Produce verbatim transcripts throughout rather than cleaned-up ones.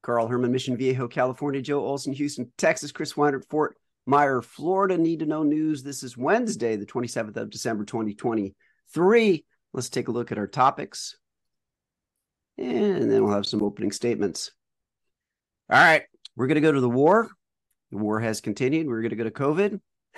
Carl Herman, Mission Viejo, California. Joe Olson, Houston, Texas. Chris Weinert, Fort Myer, Florida. Need to know news. This is Wednesday, the twenty-seventh of December, twenty twenty-three. Let's take a look at our topics, and then we'll have some opening statements. All right, we're going to go to the war. The war has continued. We're going to go to COVID.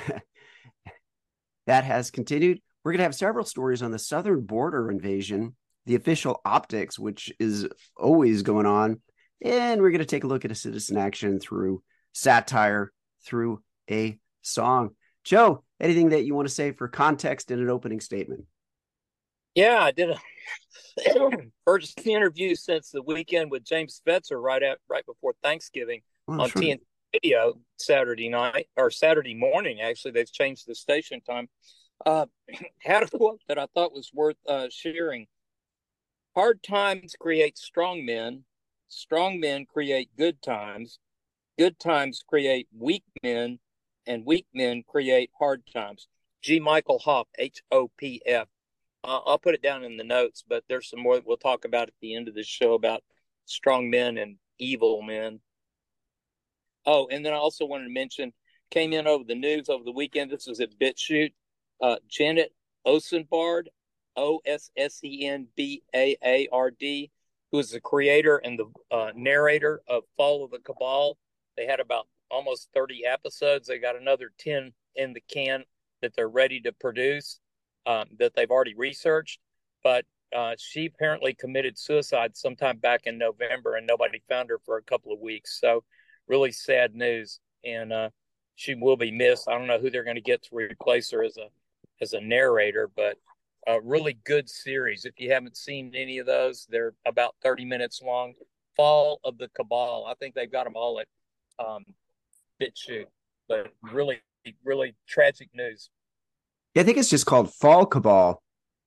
That has continued. We're going to have several stories on the southern border invasion, the official optics, which is always going on. And we're going to take a look at a citizen action through satire, through a song. Joe, anything that you want to say for context in an opening statement? Yeah, I did a first interview since the weekend with James Fetzer right at right before Thanksgiving Oh, on sure. T N T Video Saturday night or Saturday morning. Actually, they've changed the station time. Uh, had a quote that I thought was worth uh, sharing. Hard times create strong men. Strong men create good times. Good times create weak men, and weak men create hard times. G. Michael Hoff, H O P F. Uh, I'll put it down in the notes, but there's some more that we'll talk about at the end of the show about strong men and evil men. Oh, and then I also wanted to mention, came in over the news over the weekend. This was at BitChute. Uh, Janet Ossenbard, O S S E N B A A R D, who is the creator and the uh, narrator of Fall of the Cabal. They had about almost thirty episodes. They got another ten in the can that they're ready to produce, um, that they've already researched. But uh, she apparently committed suicide sometime back in November, and nobody found her for a couple of weeks. So really sad news. And uh, she will be missed. I don't know who they're going to get to replace her as a as a narrator, but a really good series. If you haven't seen any of those, they're about thirty minutes long. Fall of the Cabal. I think they've got them all at um, BitChute, but really, really tragic news. Yeah, I think it's just called Fall Cabal.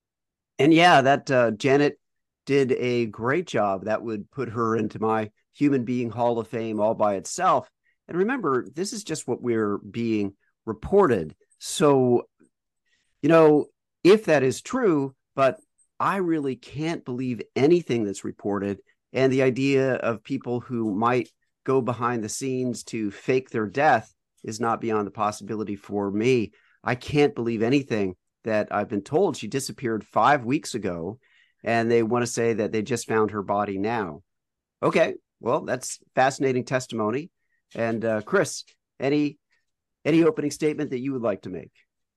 And yeah, that uh, Janet did a great job. That would put her into my Human Being Hall of Fame all by itself. And remember, this is just what we're being reported. So, you know, if that is true, but I really can't believe anything that's reported. And the idea of people who might go behind the scenes to fake their death is not beyond the possibility for me. I can't believe anything that I've been told. She disappeared five weeks ago, and they want to say that they just found her body now. Okay, well, that's fascinating testimony. And uh, Chris, any any opening statement that you would like to make?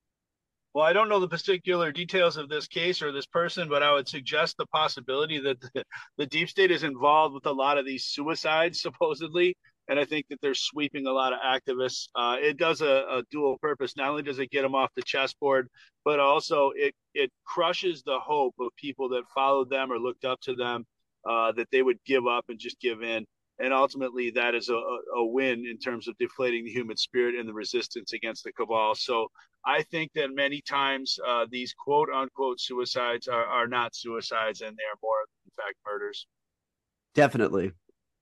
Well, I don't know the particular details of this case or this person, but I would suggest the possibility that the, the deep state is involved with a lot of these suicides, supposedly. And I think that they're sweeping a lot of activists. Uh, it does a, a dual purpose. Not only does it get them off the chessboard, but also it it crushes the hope of people that followed them or looked up to them, uh, that they would give up and just give in. And ultimately, that is a, a win in terms of deflating the human spirit and the resistance against the cabal. So I think that many times uh, these quote unquote suicides are, are not suicides, and they are more, in fact, murders. Definitely.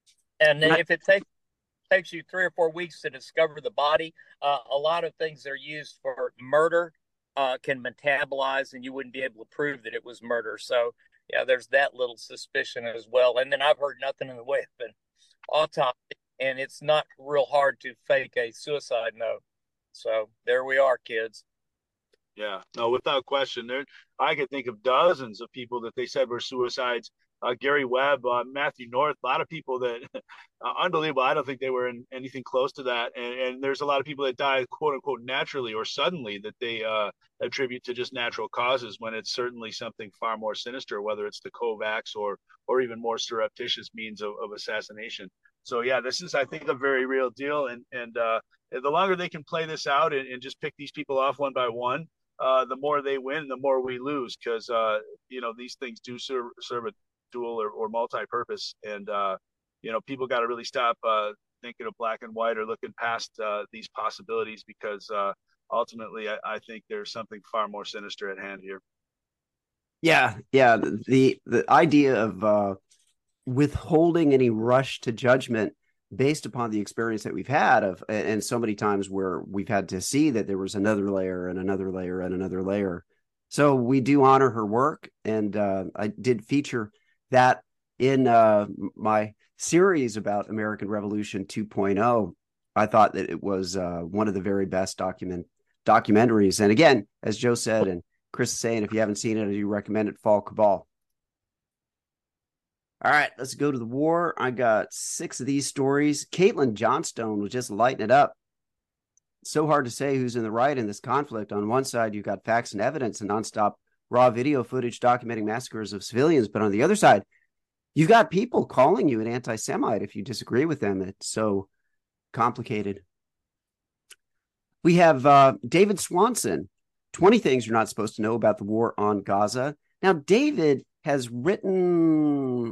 And if it takes takes you three or four weeks to discover the body, uh, a lot of things that are used for murder uh, can metabolize, and you wouldn't be able to prove that it was murder. So, yeah, there's that little suspicion as well. And then I've heard nothing in the way of an autopsy, and it's not real hard to fake a suicide note. So there we are, kids. Yeah, no, without question. There, I could think of dozens of people that they said were suicides. Uh, Gary Webb, uh, Matthew North, a lot of people that, uh, unbelievable. I don't think they were in anything close to that. And, and there's a lot of people that die, quote unquote, naturally or suddenly that they uh, attribute to just natural causes, when it's certainly something far more sinister, whether it's the Kovacs or or even more surreptitious means of, of assassination. So, yeah, this is, I think, a very real deal. And, and uh, the longer they can play this out and, and just pick these people off one by one, uh, the more they win, the more we lose, because, uh, you know, these things do serve, serve a dual or, or multi-purpose. And, uh, you know, people got to really stop uh, thinking of black and white or looking past uh, these possibilities, because uh, ultimately, I, I think there's something far more sinister at hand here. Yeah, yeah. The the idea of uh, withholding any rush to judgment based upon the experience that we've had of, and so many times where we've had to see that there was another layer and another layer and another layer. So we do honor her work, and uh, I did feature that in uh, my series about American Revolution 2.0, I thought that it was uh, one of the very best document documentaries. And again, as Joe said, and Chris is saying, if you haven't seen it, I do recommend it, Fall Cabal. All right, let's go to the war. I got six of these stories. Caitlin Johnstone was just lighting it up. So hard to say who's in the right in this conflict. On one side, you've got facts and evidence and nonstop raw video footage documenting massacres of civilians. But on the other side, you've got people calling you an anti-Semite if you disagree with them. It's so complicated. We have uh, David Swanson, twenty things you're not supposed to know about the war on Gaza. Now, David has written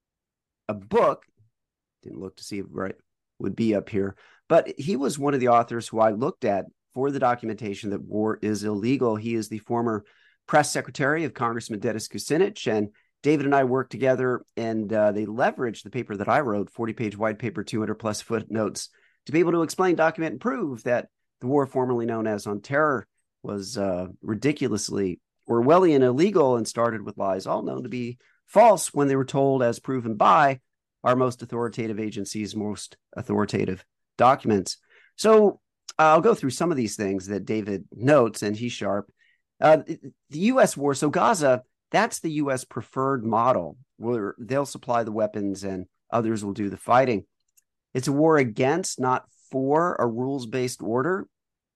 a book. Didn't look to see if it would be up here, but he was one of the authors who I looked at for the documentation that war is illegal. He is the former press secretary of Congressman Dennis Kucinich, and David and I worked together, and uh, they leveraged the paper that I wrote, forty-page white paper, two hundred plus footnotes, to be able to explain, document, and prove that the war formerly known as on terror was uh, ridiculously Orwellian, illegal, and started with lies all known to be false when they were told, as proven by our most authoritative agencies, most authoritative documents. So uh, I'll go through some of these things that David notes, and he's sharp. Uh, the U S war, so Gaza, that's the U S preferred model, where they'll supply the weapons and others will do the fighting. It's a war against, not for, a rules-based order.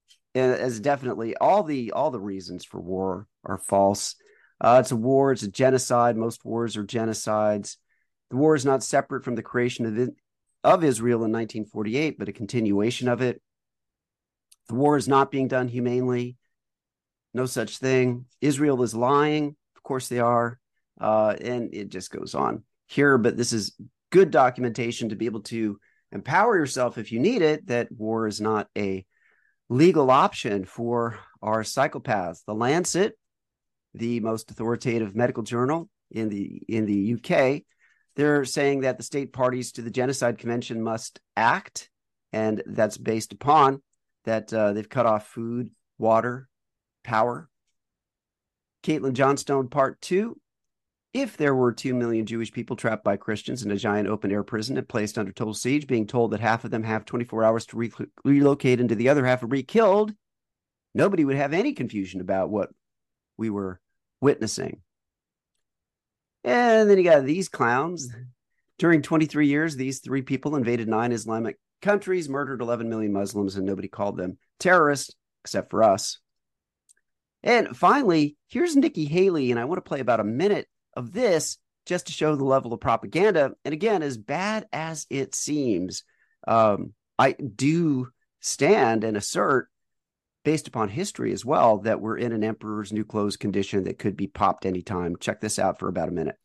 As definitely all the all the reasons for war are false. Uh, it's a war. It's a genocide. Most wars are genocides. The war is not separate from the creation of, it, of Israel in nineteen forty-eight, but a continuation of it. The war is not being done humanely. No such thing. Israel is lying. Of course they are. Uh, and it just goes on here. But this is good documentation to be able to empower yourself if you need it, that war is not a legal option for our psychopaths. The Lancet, the most authoritative medical journal in the in the U K, they're saying that the state parties to the Genocide Convention must act, and that's based upon that uh, they've cut off food, water, power. Caitlin Johnstone, part two. If there were two million Jewish people trapped by Christians in a giant open-air prison and placed under total siege, being told that half of them have twenty-four hours to re- relocate into the other half or be killed, nobody would have any confusion about what we were witnessing. And then you got these clowns. During twenty-three years, these three people invaded nine Islamic countries, murdered eleven million Muslims, and nobody called them terrorists, except for us. And finally, here's Nikki Haley, and I want to play about a minute of this just to show the level of propaganda. And again, as bad as it seems, um, I do stand and assert, based upon history as well, that we're in an emperor's new clothes condition that could be popped anytime. Check this out for about a minute.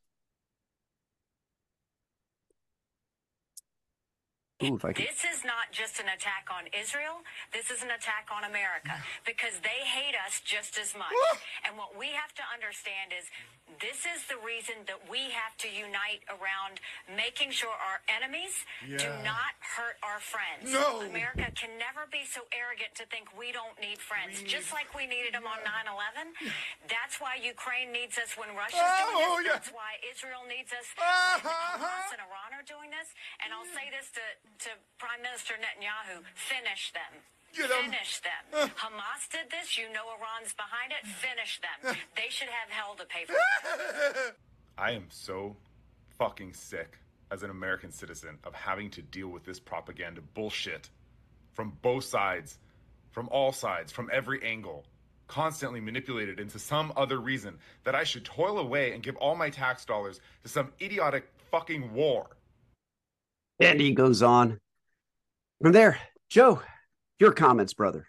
Ooh, if I can... This is not just an attack on Israel. This is an attack on America, because they hate us just as much. And what we have to understand is this is the reason that we have to unite around making sure our enemies yeah. do not hurt our friends. No. America can never be so arrogant to think we don't need friends, we just need... like we needed them on nine eleven. That's why Ukraine needs us when Russia's oh, doing this. Yeah. That's why Israel needs us when Hamas and Iran are doing this. And I'll say this to, to Prime Minister Netanyahu, finish them. Finish them. Uh. Hamas did this. You know Iran's behind it. Finish them. They should have hell to pay for it. I am so fucking sick as an American citizen of having to deal with this propaganda bullshit from both sides, from all sides, from every angle, constantly manipulated into some other reason that I should toil away and give all my tax dollars to some idiotic fucking war. And he goes on. From there, Joe, your comments, brother.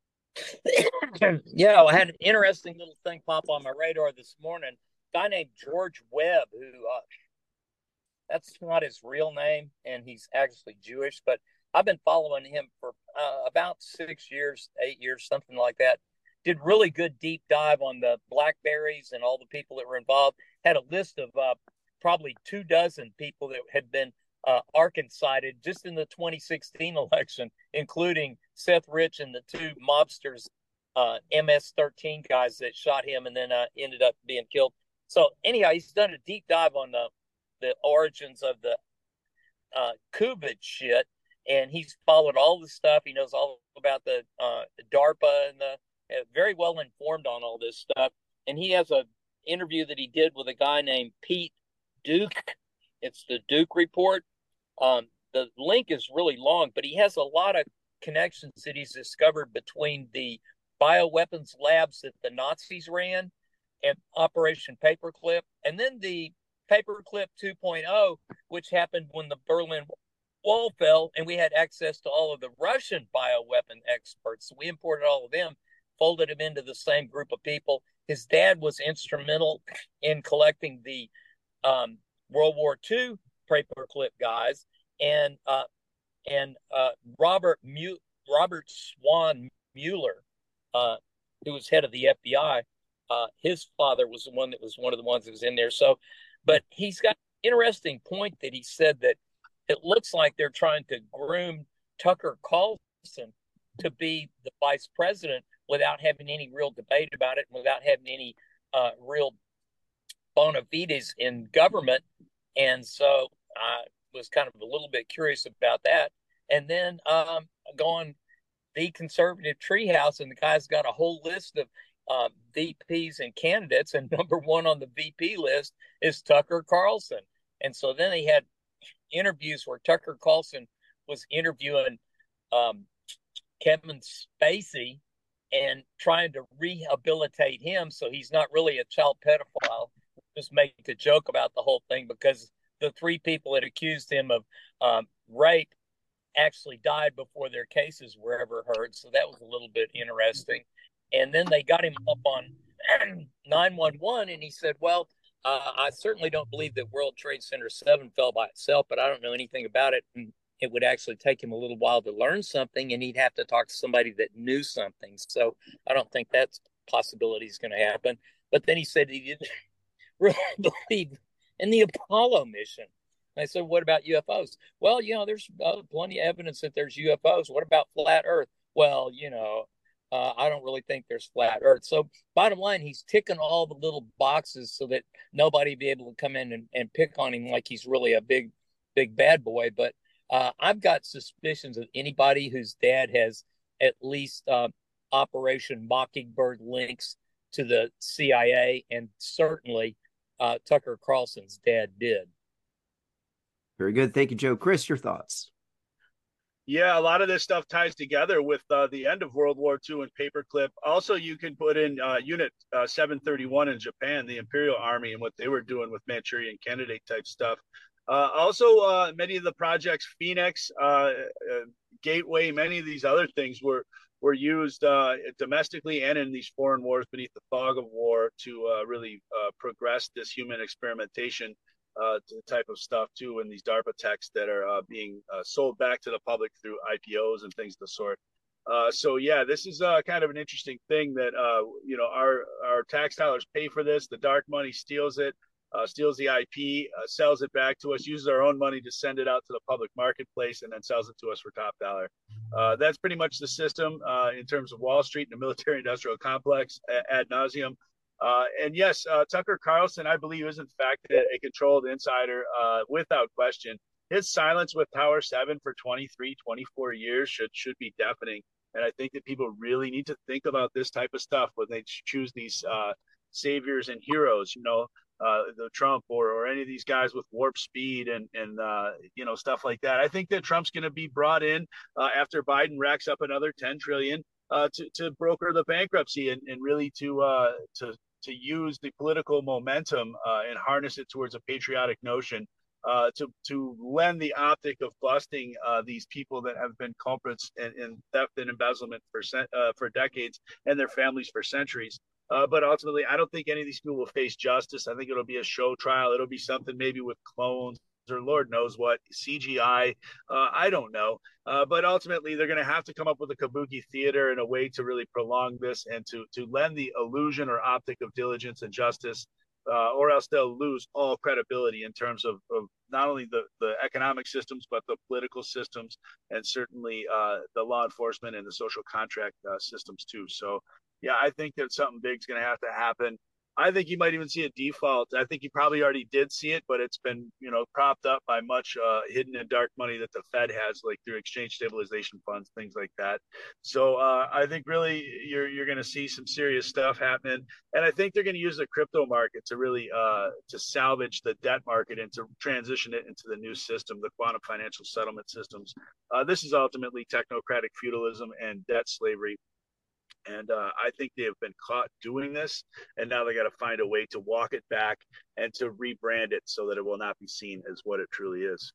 Yeah, I had an interesting little thing pop on my radar this morning. A guy named George Webb, who uh, that's not his real name, and he's actually Jewish, but I've been following him for uh, about six years, eight years, something like that. Did really good deep dive on the Blackberries and all the people that were involved. Had a list of uh, probably two dozen people that had been Uh, Arkansas-cited just in the twenty sixteen election, including Seth Rich and the two mobsters, uh, M S thirteen guys that shot him and then uh, ended up being killed. So anyhow, he's done a deep dive on the the origins of the uh, COVID shit, and he's followed all the stuff. He knows all about the uh, DARPA and the uh, very well informed on all this stuff. And he has a interview that he did with a guy named Pete Duke. It's the Duke Report. Um, the link is really long, but he has a lot of connections that he's discovered between the bioweapons labs that the Nazis ran and Operation Paperclip, and then the Paperclip two point oh, which happened when the Berlin Wall fell, and we had access to all of the Russian bioweapon experts. So we imported all of them, folded them into the same group of people. His dad was instrumental in collecting the um, World War Two Paperclip guys, and uh, and uh, Robert Mu- Robert Swan Mueller, uh, who was head of the F B I. Uh, his father was the one that was one of the ones that was in there. So, but he's got an interesting point that he said that it looks like they're trying to groom Tucker Carlson to be the vice president without having any real debate about it, and without having any uh, real bona fides in government. And so I was kind of a little bit curious about that. And then um, going the conservative treehouse, and the guy's got a whole list of uh, V Ps and candidates, and number one on the V P list is Tucker Carlson. And so then they had interviews where Tucker Carlson was interviewing um, Kevin Spacey and trying to rehabilitate him so he's not really a child pedophile. Just make a joke about the whole thing, because the three people that accused him of um, rape actually died before their cases were ever heard. So that was a little bit interesting. And then they got him up on nine one one, and he said, well, uh, I certainly don't believe that World Trade Center seven fell by itself, but I don't know anything about it. And it would actually take him a little while to learn something, and he'd have to talk to somebody that knew something. So I don't think that possibility is going to happen. But then he said he didn't really believe in the Apollo mission. And I said, what about U F Os? Well, you know, there's uh, plenty of evidence that there's U F Os. What about flat Earth? Well, you know, uh, I don't really think there's flat Earth. So bottom line, he's ticking all the little boxes so that nobody will be able to come in and, and pick on him like he's really a big, big bad boy. But uh, I've got suspicions of anybody whose dad has at least uh, Operation Mockingbird links to the C I A, and certainly uh, Tucker Carlson's dad did. Very good. Thank you, Joe. Chris, your thoughts? Yeah, a lot of this stuff ties together with uh, the end of World War Two and Paperclip. Also, you can put in uh, Unit uh, seven thirty-one in Japan, the Imperial Army, and what they were doing with Manchurian Candidate type stuff. Uh, also, uh, many of the projects, Phoenix, uh, uh, Gateway, many of these other things were were used uh, domestically and in these foreign wars beneath the fog of war to uh, really uh, progress this human experimentation uh, to the type of stuff too in these DARPA techs that are uh, being uh, sold back to the public through I P Os and things of the sort. Uh, so yeah, this is uh, kind of an interesting thing that uh, you know our our tax dollars pay for this. The dark money steals it, uh, steals the I P, uh, sells it back to us, uses our own money to send it out to the public marketplace, and then sells it to us for top dollar. Uh, that's pretty much the system uh, in terms of Wall Street and the military-industrial complex ad nauseum. Uh, and yes, uh, Tucker Carlson, I believe, is in fact a controlled insider uh, without question. His silence with Tower seven for twenty-three, twenty-four years should should be deafening. And I think that people really need to think about this type of stuff when they choose these uh, saviors and heroes, you know, uh, the Trump or, or any of these guys with warp speed and, and uh, you know, stuff like that. I think that Trump's going to be brought in uh, after Biden racks up another ten trillion dollars uh, to, to broker the bankruptcy and, and really to uh, to to use the political momentum uh, and harness it towards a patriotic notion uh, to to lend the optic of busting uh, these people that have been culprits in, in theft and embezzlement for uh, for decades and their families for centuries. Uh, but ultimately, I don't think any of these people will face justice. I think it'll be a show trial. It'll be something maybe with clones or Lord knows what, C G I. Uh, I don't know. Uh, but ultimately, they're going to have to come up with a kabuki theater and a way to really prolong this and to to lend the illusion or optic of diligence and justice, uh, or else they'll lose all credibility in terms of, of not only the, the economic systems, but the political systems, and certainly uh, the law enforcement and the social contract uh, systems too. So, yeah, I think that something big is going to have to happen. I think you might even see a default. I think you probably already did see it, but it's been, you know, propped up by much uh, hidden and dark money that the Fed has, like through exchange stabilization funds, things like that. So uh, I think really you're you're going to see some serious stuff happening, and I think they're going to use the crypto market to really uh, to salvage the debt market and to transition it into the new system, the quantum financial settlement systems. Uh, this is ultimately technocratic feudalism and debt slavery. And uh, I think they have been caught doing this, and now they got to find a way to walk it back and to rebrand it so that it will not be seen as what it truly is.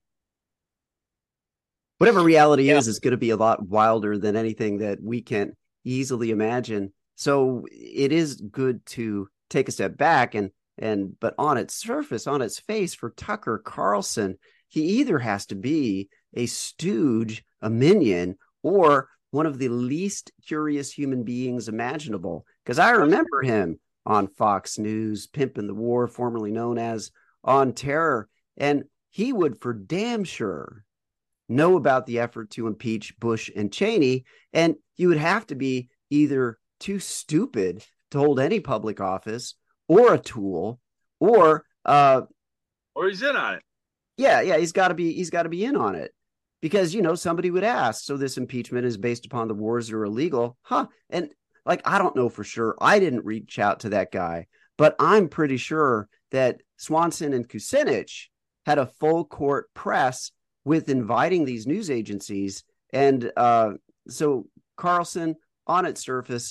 Whatever reality Yeah. is, is going to be a lot wilder than anything that we can easily imagine. So it is good to take a step back and and but on its surface, on its face, for Tucker Carlson, he either has to be a stooge, a minion, or one of the least curious human beings imaginable. Because I remember him on Fox News, pimping the war, formerly known as On Terror, and he would for damn sure know about the effort to impeach Bush and Cheney, and you would have to be either too stupid to hold any public office, or a tool, or uh, or he's in on it. Yeah, yeah, he's got to be he's got to be in on it. Because, you know, somebody would ask, so this impeachment is based upon the wars that are illegal? Huh? And, like, I don't know for sure. I didn't reach out to that guy, but I'm pretty sure that Swanson and Kucinich had a full court press with inviting these news agencies. And uh, so Carlson, on its surface,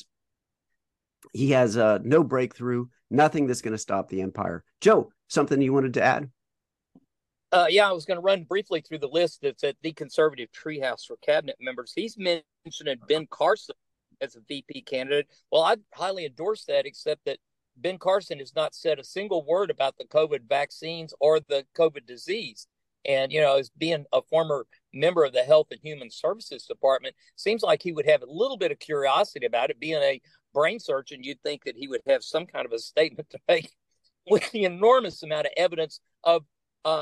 he has uh, no breakthrough, nothing that's going to stop the empire. Joe, something you wanted to add? Uh, yeah, I was going to run briefly through the list that's at the Conservative Treehouse for cabinet members. He's mentioned Ben Carson as a V P candidate. Well, I highly endorse that, except that Ben Carson has not said a single word about the COVID vaccines or the COVID disease. And, you know, as being a former member of the Health and Human Services Department, seems like he would have a little bit of curiosity about it. Being a brain surgeon, you'd think that he would have some kind of a statement to make with the enormous amount of evidence of uh,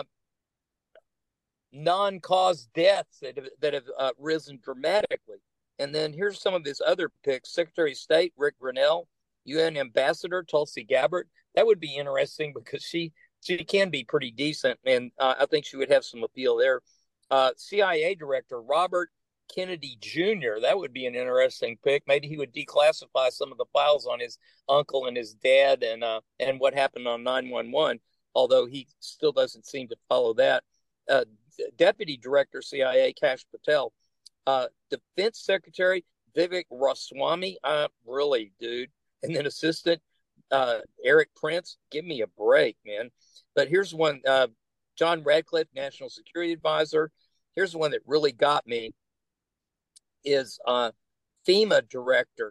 non-cause deaths that have, that have uh, risen dramatically. And then here's some of his other picks. Secretary of State Rick Grenell, U N Ambassador Tulsi Gabbard. That would be interesting because she she can be pretty decent, and uh, I think she would have some appeal there. Uh, C I A Director Robert Kennedy Junior That would be an interesting pick. Maybe he would declassify some of the files on his uncle and his dad and uh, and what happened on nine one one, although he still doesn't seem to follow that. Uh, Deputy Director C I A Kash Patel, uh, Defense Secretary Vivek Ramaswamy, uh, really, dude, and then Assistant uh, Eric Prince. Give me a break, man. But here's one: uh, John Radcliffe, National Security Advisor. Here's one that really got me: is uh, FEMA Director.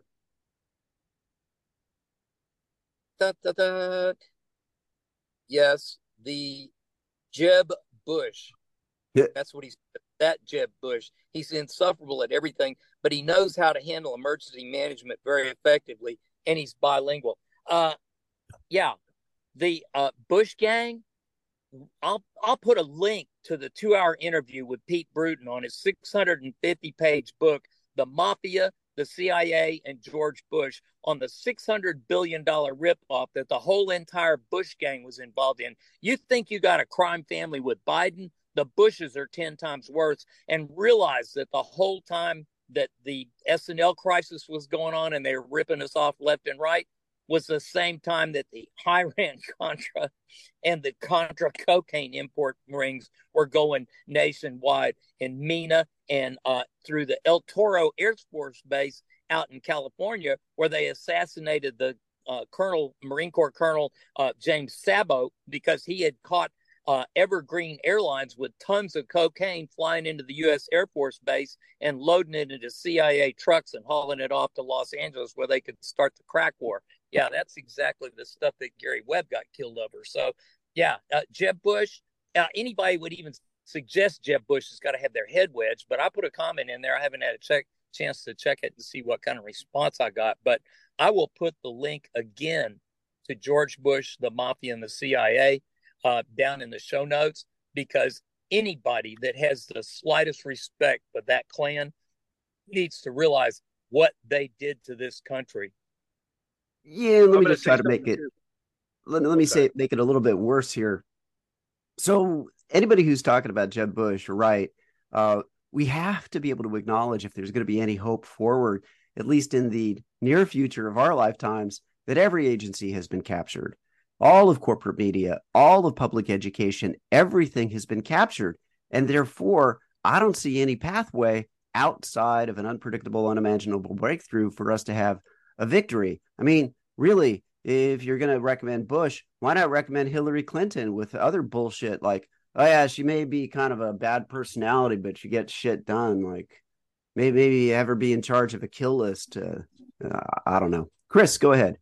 Da, da, da. Yes, the Jeb Bush. Yeah. That's what he's that Jeb Bush. He's insufferable at everything, but he knows how to handle emergency management very effectively, and he's bilingual. Uh, yeah, the uh, Bush gang. I'll I'll put a link to the two-hour interview with Pete Bruton on his six hundred fifty page book, The Mafia, the C I A, and George Bush, on the six hundred billion dollars ripoff that the whole entire Bush gang was involved in. You think you got a crime family with Biden? The Bushes are ten times worse. And realize that the whole time that the S N L crisis was going on and they were ripping us off left and right was the same time that the Iran-Contra and the Contra cocaine import rings were going nationwide in Mena and uh, through the El Toro Air Force Base out in California, where they assassinated the uh, Colonel, Marine Corps Colonel uh, James Sabo, because he had caught uh, Evergreen Airlines with tons of cocaine flying into the U S Air Force Base and loading it into C I A trucks and hauling it off to Los Angeles where they could start the crack war. Yeah, that's exactly the stuff that Gary Webb got killed over. So, yeah, uh, Jeb Bush, uh, anybody would even suggest Jeb Bush has got to have their head wedged, but I put a comment in there. I haven't had a check, chance to check it and see what kind of response I got, but I will put the link again to George Bush, the Mafia, and the C I A uh, down in the show notes, because anybody that has the slightest respect for that clan needs to realize what they did to this country. Yeah, let me just try to make it. Too. let, let me say, make it a little bit worse here. So anybody who's talking about Jeb Bush, right? Uh, we have to be able to acknowledge if there's going to be any hope forward, at least in the near future of our lifetimes, that every agency has been captured. All of corporate media, all of public education, everything has been captured. And therefore, I don't see any pathway outside of an unpredictable, unimaginable breakthrough for us to have a victory. I mean, really, if you're going to recommend Bush, why not recommend Hillary Clinton with other bullshit like, oh, yeah, she may be kind of a bad personality, but she gets shit done. Like maybe, maybe have her be in charge of a kill list. Uh, uh, I don't know. Chris, go ahead.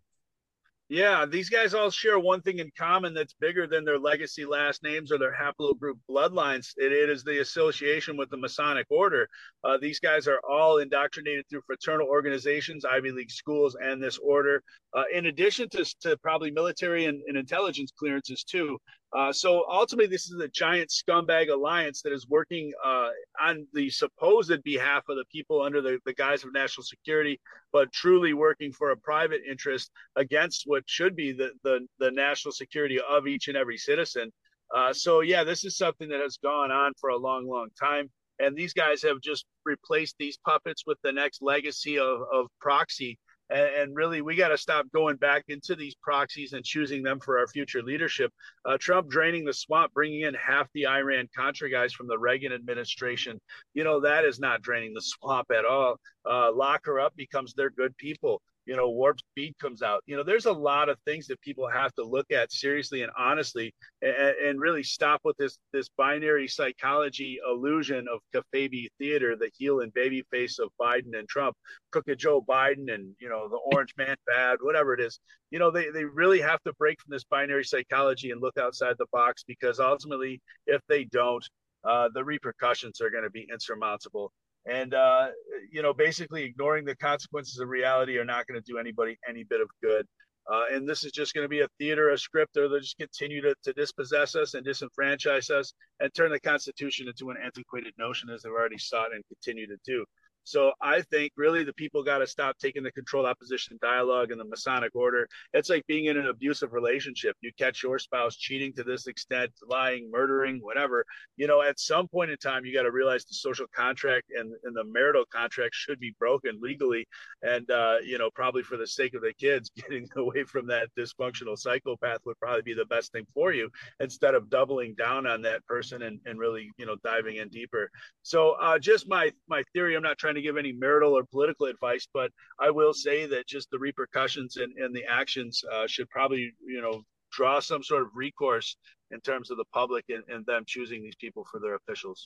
Yeah, these guys all share one thing in common that's bigger than their legacy last names or their haplogroup bloodlines. It, it is the association with the Masonic Order. Uh, these guys are all indoctrinated through fraternal organizations, Ivy League schools, and this order, uh, in addition to, to probably military and, and intelligence clearances, too. Uh, so ultimately, this is a giant scumbag alliance that is working uh, on the supposed behalf of the people under the, the guise of national security, but truly working for a private interest against what should be the, the, the national security of each and every citizen. Uh, so, yeah, this is something that has gone on for a long, long time. And these guys have just replaced these puppets with the next legacy of, of proxy. And, and really, we got to stop going back into these proxies and choosing them for our future leadership. Uh, Trump draining the swamp, bringing in half the Iran-Contra guys from the Reagan administration, you know, that is not draining the swamp at all. Uh, lock her up becomes their good people. You know, Warp Speed comes out. You know, there's a lot of things that people have to look at seriously and honestly, and, and really stop with this this binary psychology illusion of kayfabe theater, the heel and baby face of Biden and Trump, crooked Joe Biden, and you know the orange man bad, whatever it is. You know, they they really have to break from this binary psychology and look outside the box, because ultimately, if they don't, uh, the repercussions are going to be insurmountable. And, uh, you know, basically ignoring the consequences of reality are not going to do anybody any bit of good. Uh, and this is just going to be a theater, a script, or they'll just continue to, to dispossess us and disenfranchise us and turn the Constitution into an antiquated notion, as they've already sought and continue to do. So I think really the people got to stop taking the controlled opposition dialogue and the Masonic Order. It's like being in an abusive relationship. You catch your spouse cheating to this extent, lying, murdering, whatever. You know, at some point in time, you got to realize the social contract and, and the marital contract should be broken legally. And, uh, you know, probably for the sake of the kids, getting away from that dysfunctional psychopath would probably be the best thing for you, instead of doubling down on that person and, and really, you know, diving in deeper. So uh, just my, my theory, I'm not trying to give any marital or political advice, but I will say that just the repercussions and, and the actions uh, should probably, you know, draw some sort of recourse in terms of the public and, and them choosing these people for their officials.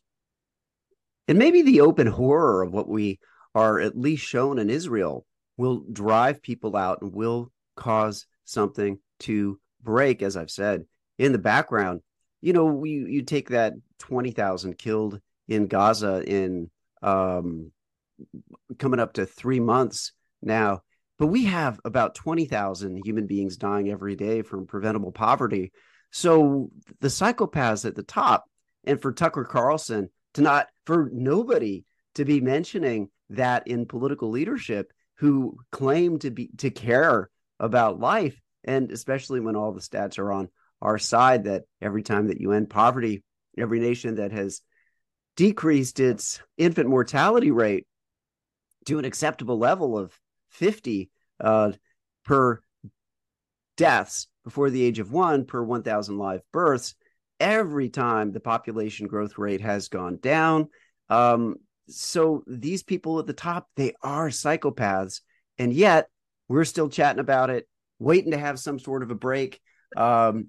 And maybe the open horror of what we are at least shown in Israel will drive people out and will cause something to break, as I've said, in the background. You know, we, you take that twenty thousand killed in Gaza in um, coming up to three months now, but we have about twenty thousand human beings dying every day from preventable poverty. So the psychopaths at the top, and for Tucker Carlson to not, for nobody to be mentioning that in political leadership who claim to be, to care about life. And especially when all the stats are on our side, that every time that you end poverty, every nation that has decreased its infant mortality rate to an acceptable level of fifty uh, per deaths before the age of one per one thousand live births, every time the population growth rate has gone down. Um, so these people at the top, they are psychopaths. And yet we're still chatting about it, waiting to have some sort of a break. Um,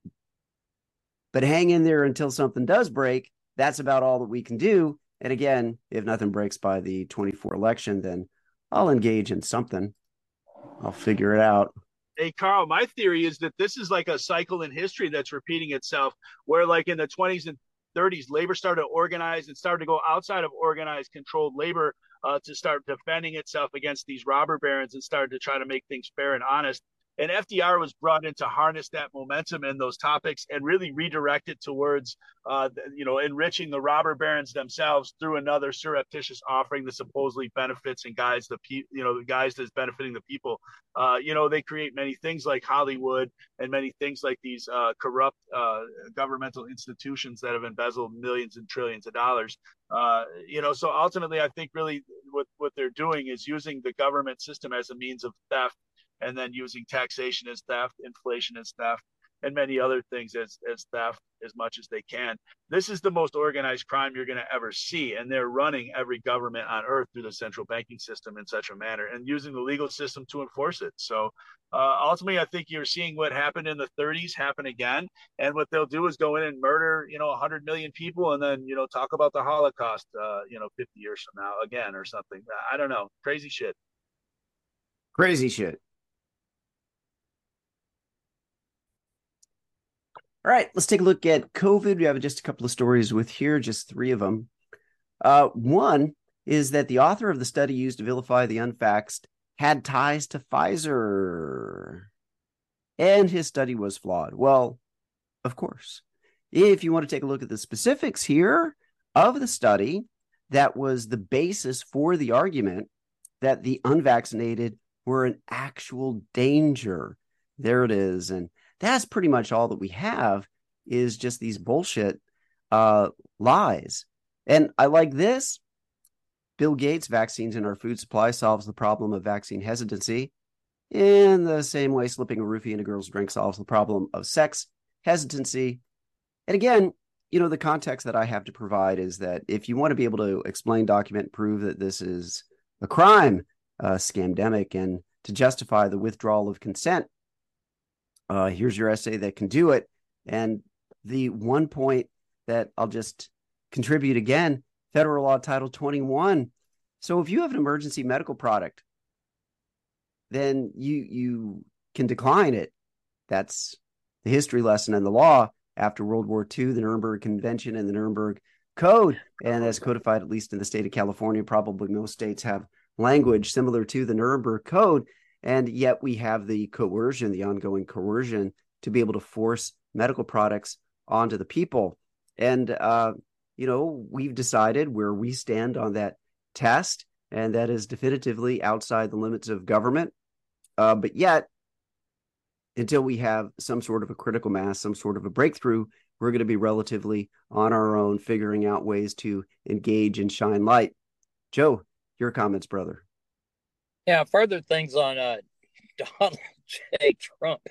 but hang in there until something does break. That's about all that we can do. And again, if nothing breaks by the twenty-four election, then I'll engage in something. I'll figure it out. Hey, Carl, my theory is that this is like a cycle in history that's repeating itself, where like in the twenties and thirties, labor started to organize and started to go outside of organized, controlled labor uh, to start defending itself against these robber barons and started to try to make things fair and honest. And F D R was brought in to harness that momentum and those topics and really redirect it towards, uh, you know, enriching the robber barons themselves through another surreptitious offering that supposedly benefits and guides the pe- you know, the guys that's benefiting the people. Uh, you know, they create many things like Hollywood and many things like these uh, corrupt uh, governmental institutions that have embezzled millions and trillions of dollars. Uh, you know, so ultimately, I think really what, what they're doing is using the government system as a means of theft, and then using taxation as theft, inflation as theft, and many other things as, as theft as much as they can. This is the most organized crime you're going to ever see. And they're running every government on earth through the central banking system in such a manner and using the legal system to enforce it. So uh, ultimately, I think you're seeing what happened in the thirties happen again. And what they'll do is go in and murder, you know, one hundred million people and then, you know, talk about the Holocaust, uh, you know, fifty years from now again or something. I don't know. Crazy shit. Crazy shit. All right, let's take a look at COVID. We have just a couple of stories with here, just three of them. Uh, one is that the author of the study used to vilify the unvaxxed had ties to Pfizer, and his study was flawed. Well, of course. If you want to take a look at the specifics here of the study, that was the basis for the argument that the unvaccinated were an actual danger. There it is. And that's pretty much all that we have is just these bullshit uh, lies. And I like this. Bill Gates, vaccines in our food supply solves the problem of vaccine hesitancy. In the same way, slipping a roofie in a girl's drink solves the problem of sex hesitancy. And again, you know, the context that I have to provide is that if you want to be able to explain, document, prove that this is a crime, a scamdemic, and to justify the withdrawal of consent, Uh, here's your essay that can do it. And the one point that I'll just contribute again, Federal Law Title twenty-one. So if you have an emergency medical product, then you you can decline it. That's the history lesson in the law after World War Two, the Nuremberg Convention and the Nuremberg Code. And as codified, at least in the state of California, probably most states have language similar to the Nuremberg Code. And yet we have the coercion, the ongoing coercion to be able to force medical products onto the people. And, uh, you know, we've decided where we stand on that test, and that is definitively outside the limits of government. Uh, but yet, until we have some sort of a critical mass, some sort of a breakthrough, we're going to be relatively on our own, figuring out ways to engage and shine light. Joe, your comments, brother. Yeah, further things on uh, Donald J. Trump.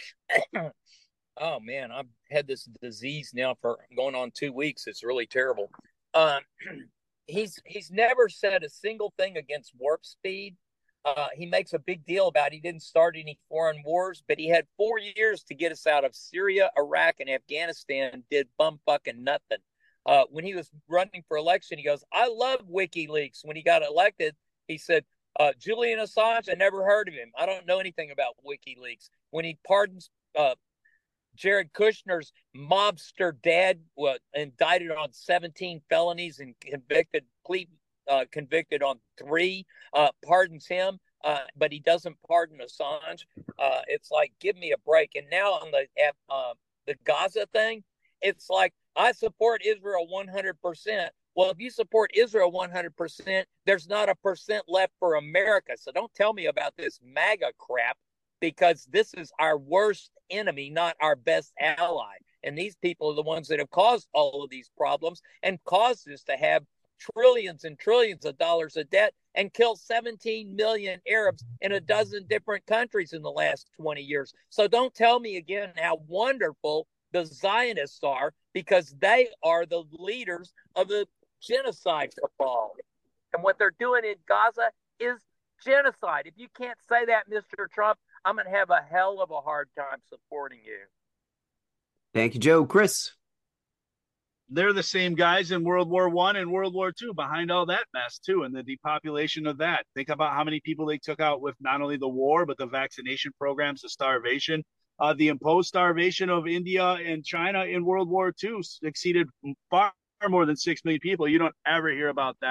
Oh, man, I've had this disease now for going on two weeks. It's really terrible. Um, he's he's never said a single thing against warp speed. Uh, he makes a big deal about he didn't start any foreign wars, but he had four years to get us out of Syria, Iraq, and Afghanistan, did bumfucking nothing. Uh, when he was running for election, he goes, I love WikiLeaks. When he got elected, he said, Uh, Julian Assange, I never heard of him. I don't know anything about WikiLeaks. When he pardons uh, Jared Kushner's mobster dad, uh, indicted on seventeen felonies and convicted, plea, uh, convicted on three, uh, pardons him, uh, but he doesn't pardon Assange. Uh, it's like, give me a break. And now on the uh, the Gaza thing, it's like, I support Israel one hundred percent. Well, if you support Israel one hundred percent, there's not a percent left for America. So don't tell me about this MAGA crap, because this is our worst enemy, not our best ally. And these people are the ones that have caused all of these problems and caused us to have trillions and trillions of dollars of debt and kill seventeen million Arabs in a dozen different countries in the last twenty years. So don't tell me again how wonderful the Zionists are, because they are the leaders of the genocide cabal. And what they're doing in Gaza is genocide. If you can't say that, Mister Trump, I'm going to have a hell of a hard time supporting you. Thank you, Joe. Chris? They're the same guys in World War One and World War Two behind all that mess too, and the depopulation of that. Think about how many people they took out with not only the war, but the vaccination programs, the starvation. Uh, the imposed starvation of India and China in World War Two exceeded far more than six million people. You don't ever hear about that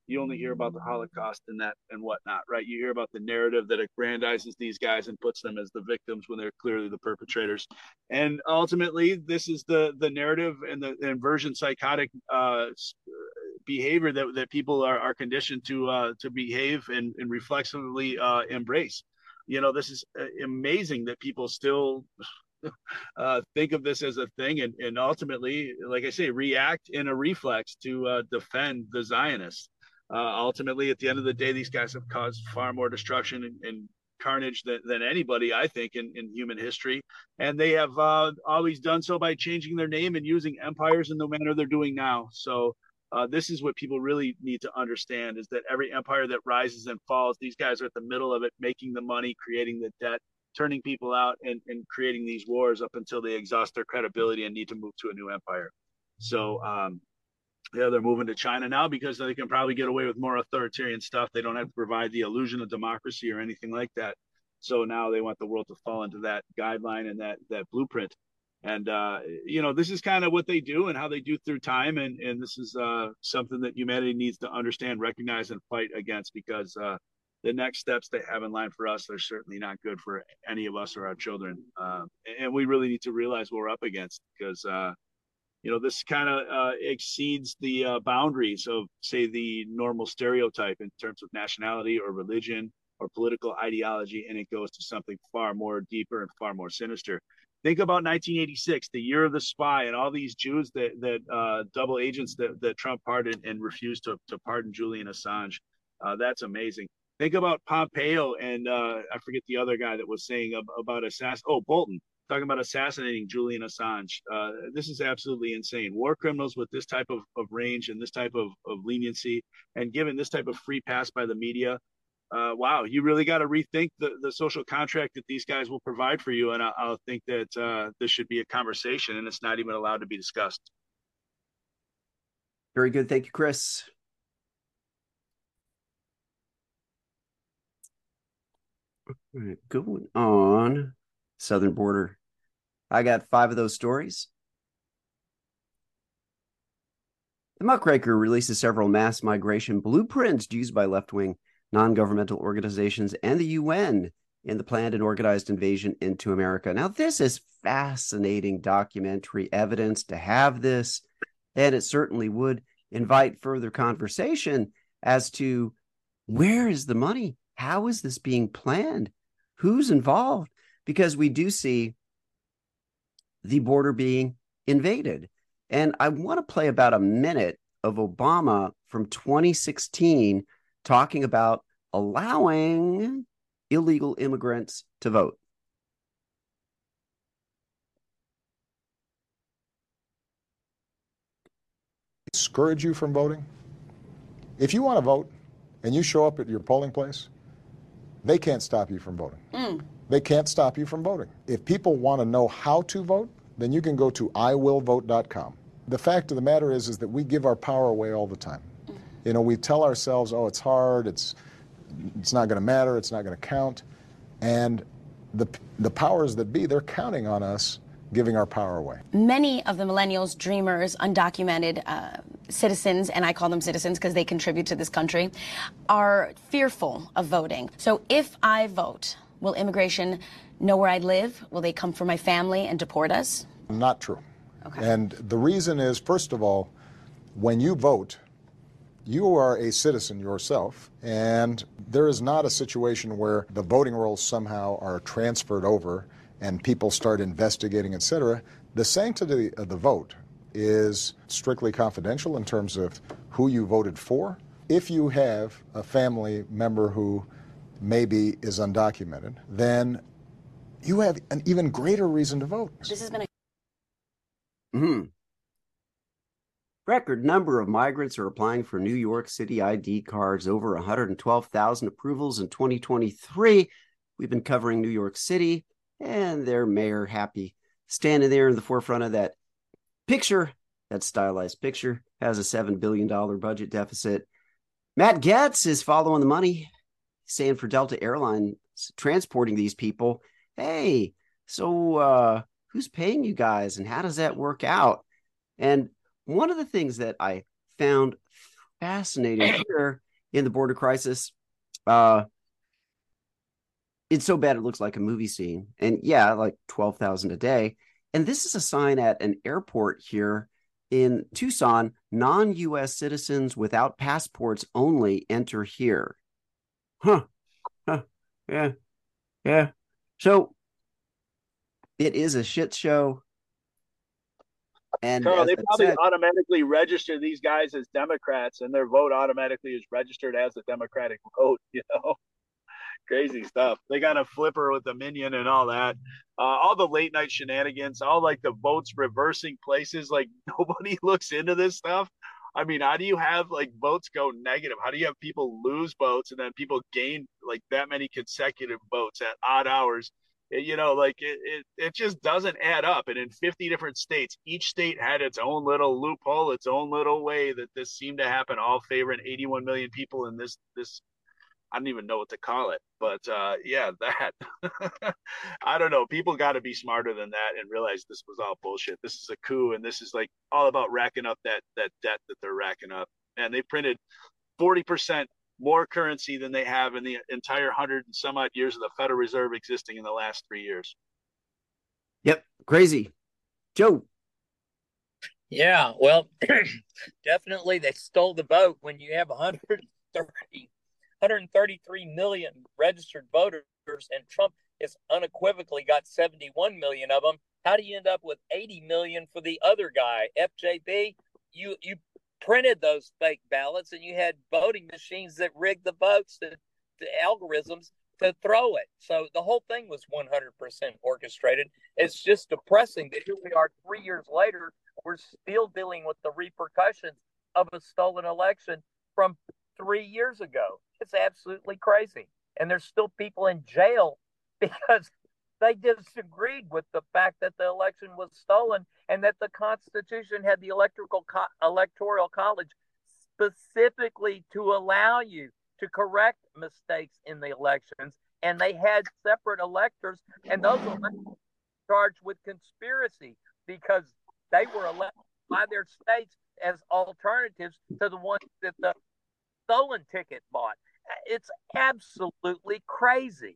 you only hear about the Holocaust and that and whatnot, right? You hear about the narrative that aggrandizes these guys and puts them as the victims when they're clearly the perpetrators. And ultimately, this is the the narrative and the inversion psychotic uh, behavior that, that people are, are conditioned to uh, to behave and, and reflexively uh, embrace. You know, this is amazing that people still uh, think of this as a thing and, and ultimately, like I say, react in a reflex to uh, defend the Zionists. Uh, ultimately, at the end of the day, these guys have caused far more destruction and, and carnage than, than anybody, I think, in, in human history. And they have uh, always done so by changing their name and using empires in the manner they're doing now. So uh, this is what people really need to understand, is that every empire that rises and falls, these guys are at the middle of it, making the money, creating the debt, turning people out, and, and creating these wars up until they exhaust their credibility and need to move to a new empire. So, um, yeah, they're moving to China now because they can probably get away with more authoritarian stuff. They don't have to provide the illusion of democracy or anything like that. So now they want the world to fall into that guideline and that that blueprint. And, uh, you know, this is kind of what they do and how they do through time. And, and this is uh, something that humanity needs to understand, recognize, and fight against, because uh, the next steps they have in line for us are certainly not good for any of us or our children. Uh, and we really need to realize what we're up against, because uh, you know, this kind of uh, exceeds the uh, boundaries of, say, the normal stereotype in terms of nationality or religion or political ideology, and it goes to something far more deeper and far more sinister. Think about nineteen eighty-six, the year of the spy, and all these Jews that that uh, double agents that, that Trump pardoned and refused to, to pardon Julian Assange. Uh, that's amazing. Think about Pompeo and uh, I forget the other guy that was saying about assassin. Oh, Bolton. Talking about assassinating Julian Assange. Uh, this is absolutely insane. War criminals with this type of, of range and this type of, of leniency, and given this type of free pass by the media, uh, wow, you really got to rethink the, the social contract that these guys will provide for you. And I, I'll think that uh, this should be a conversation, and it's not even allowed to be discussed. Very good. Thank you, Chris. All right, going on. Southern border. I got five of those stories. The Muckraker releases several mass migration blueprints used by left-wing non-governmental organizations and the U N in the planned and organized invasion into America. Now, this is fascinating documentary evidence to have this, and it certainly would invite further conversation as to where is the money? How is this being planned? Who's involved? Because we do see the border being invaded. And I want to play about a minute of Obama from twenty sixteen talking about allowing illegal immigrants to vote. Discourage you from voting? If you want to vote and you show up at your polling place, they can't stop you from voting. Mm. They can't stop you from voting. If people want to know how to vote, then you can go to I will vote dot com. The fact of the matter is, is that we give our power away all the time. Mm. You know, we tell ourselves, oh, it's hard, it's it's not going to matter, it's not going to count. And the the powers that be, they're counting on us giving our power away. Many of the millennials, dreamers, undocumented uh, citizens, and I call them citizens because they contribute to this country, are fearful of voting. So if I vote, will immigration know where I live? Will they come for my family and deport us? Not true. Okay. And the reason is, first of all, when you vote, you are a citizen yourself, and there is not a situation where the voting rolls somehow are transferred over and people start investigating, et cetera. The sanctity of the vote is strictly confidential in terms of who you voted for. If you have a family member who maybe is undocumented, then you have an even greater reason to vote. This has been a mm-hmm. Record number of migrants are applying for New York City I D cards, over one hundred twelve thousand approvals in twenty twenty-three. We've been covering New York City, and their mayor, Happy, standing there in the forefront of that picture, that stylized picture, has a seven billion dollars budget deficit. Matt Gaetz is following the money, saying for Delta Airlines transporting these people, hey, so uh, who's paying you guys and how does that work out? And one of the things that I found fascinating here in the border crisis. Uh, it's so bad it looks like a movie scene. And yeah, like twelve thousand a day. And this is a sign at an airport here in Tucson: non-U S citizens without passports only enter here. Huh. Huh. Yeah. Yeah. So it is a shit show. And Carl, they I probably said, automatically register these guys as Democrats, and their vote automatically is registered as a Democratic vote. You know, crazy stuff. They got a flipper with the minion and all that. Uh, all the late night shenanigans, all like the votes reversing places. Like nobody looks into this stuff. I mean, how do you have like votes go negative? How do you have people lose votes and then people gain like that many consecutive votes at odd hours? It, you know, like it, it, it just doesn't add up. And in fifty different states, each state had its own little loophole, its own little way that this seemed to happen, all favoring eighty-one million people in this, this, I don't even know what to call it, but uh, yeah, that, I don't know. People got to be smarter than that and realize this was all bullshit. This is a coup. And this is like all about racking up that, that debt that they're racking up. And they printed forty percent more currency than they have in the entire hundred and some odd years of the Federal Reserve existing in the last three years. Yep. Crazy. Joe. Yeah, well, definitely they stole the vote when you have one hundred thirty, one hundred thirty-three million registered voters and Trump has unequivocally got seventy-one million of them. How do you end up with eighty million for the other guy? F J B, you, you printed those fake ballots and you had voting machines that rigged the votes, the, the algorithms to throw it. So the whole thing was one hundred percent orchestrated. It's just depressing that here we are three years later, we're still dealing with the repercussions of a stolen election from three years ago. It's absolutely crazy. And there's still people in jail because they disagreed with the fact that the election was stolen and that the Constitution had the electrical co- electoral college specifically to allow you to correct mistakes in the elections. And they had separate electors, and those electors were charged with conspiracy because they were elected by their states as alternatives to the ones that the stolen ticket bought. It's absolutely crazy.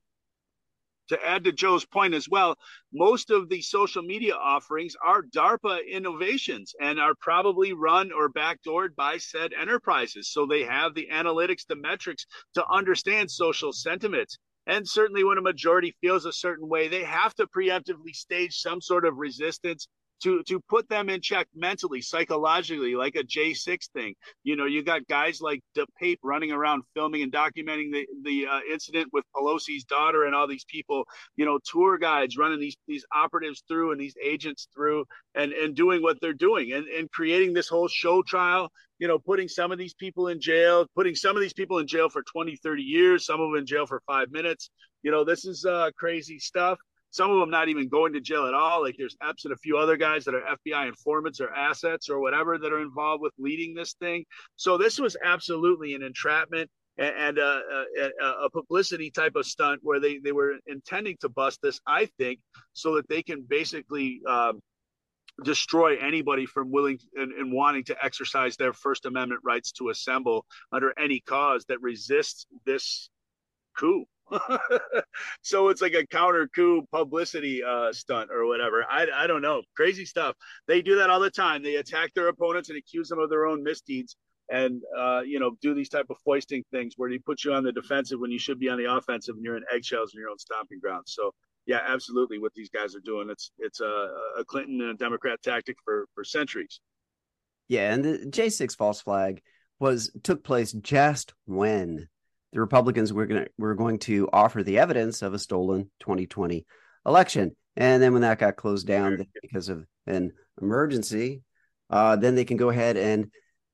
To add to Joe's point as well, most of the social media offerings are DARPA innovations and are probably run or backdoored by said enterprises. So they have the analytics, the metrics to understand social sentiments. And certainly when a majority feels a certain way, they have to preemptively stage some sort of resistance to to put them in check mentally, psychologically, like a J six thing. You know, you got guys like DePape running around filming and documenting the, the uh, incident with Pelosi's daughter and all these people, you know, tour guides running these these operatives through and these agents through and, and doing what they're doing and, and creating this whole show trial, you know, putting some of these people in jail, putting some of these people in jail for twenty, thirty years, some of them in jail for five minutes. You know, this is uh, crazy stuff. Some of them not even going to jail at all. Like there's Epps and a few other guys that are F B I informants or assets or whatever that are involved with leading this thing. So this was absolutely an entrapment and, and a, a, a publicity type of stunt where they, they were intending to bust this, I think, so that they can basically um, destroy anybody from willing and, and wanting to exercise their First Amendment rights to assemble under any cause that resists this coup. So it's like a counter coup publicity uh, stunt or whatever. I, I don't know. Crazy stuff. They do that all the time. They attack their opponents and accuse them of their own misdeeds and, uh, you know, do these type of foisting things where they put you on the defensive when you should be on the offensive and you're in eggshells in your own stomping grounds. So, yeah, absolutely what these guys are doing. It's it's a, a Clinton and a Democrat tactic for, for centuries. Yeah, and the J six false flag was took place just when the Republicans were going to were going to offer the evidence of a stolen twenty twenty election. And then when that got closed down because of an emergency, uh, then they can go ahead and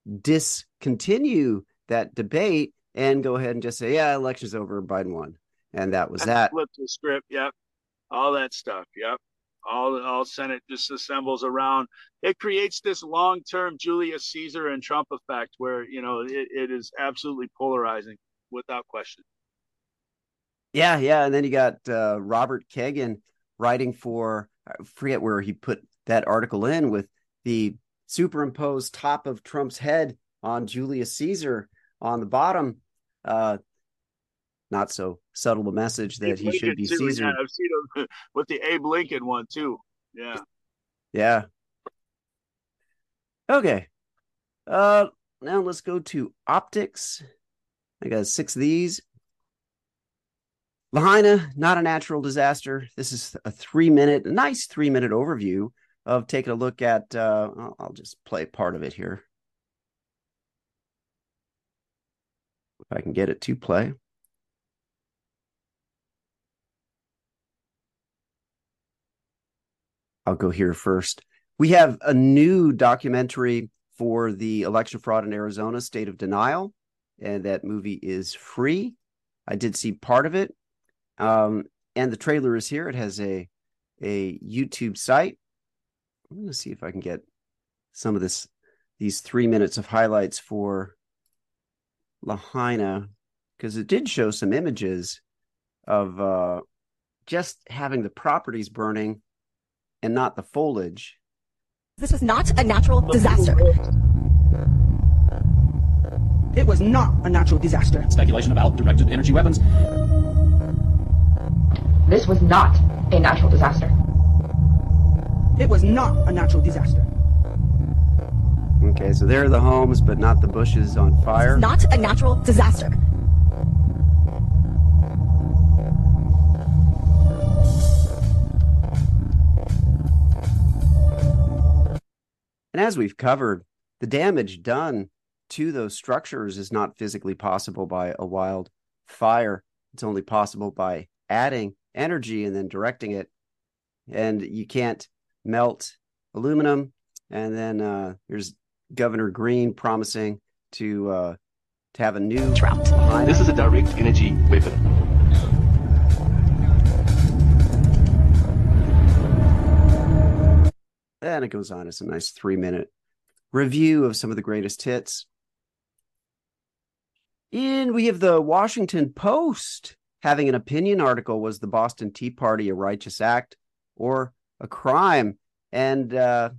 discontinue that debate and go ahead and just say, yeah, election's over, Biden won. And that was and that. Flip the script, yep. All that stuff, yep. All, all Senate disassembles around. It creates this long-term Julius Caesar and Trump effect where, you know, it, it is absolutely polarizing. Without question. Yeah, yeah. And then you got uh, Robert Kagan writing for, I forget where he put that article in with the superimposed top of Trump's head on Julius Caesar on the bottom. uh, not so subtle a message that Abe he Lincoln should be too. Caesar. Yeah, I've seen him with the Abe Lincoln one too. Yeah. Yeah. Okay. Uh, now let's go to optics. I got six of these. Lahaina, not a natural disaster. This is a three minute, a nice three minute overview of taking a look at, uh, I'll just play part of it here. If I can get it to play. I'll go here first. We have a new documentary for the election fraud in Arizona, State of Denial, and that movie is free. I did see part of it, um, and the trailer is here. It has a a YouTube site. I'm going to see if I can get some of this, these three minutes of highlights for Lahaina, because it did show some images of uh, just having the properties burning and not the foliage. This was not a natural disaster. It was not a natural disaster. Speculation about directed energy weapons. This was not a natural disaster. It was not a natural disaster. Okay, so there are the homes, but not the bushes on fire. Not a natural disaster. And as we've covered, the damage done to those structures is not physically possible by a wild fire. It's only possible by adding energy and then directing it. And you can't melt aluminum. And then uh, here's Governor Green promising to uh, to have a new drought. This is a direct energy weapon. And it goes on. It's a nice three-minute review of some of the greatest hits. And we have the Washington Post having an opinion article. Was the Boston Tea Party a righteous act or a crime? And uh,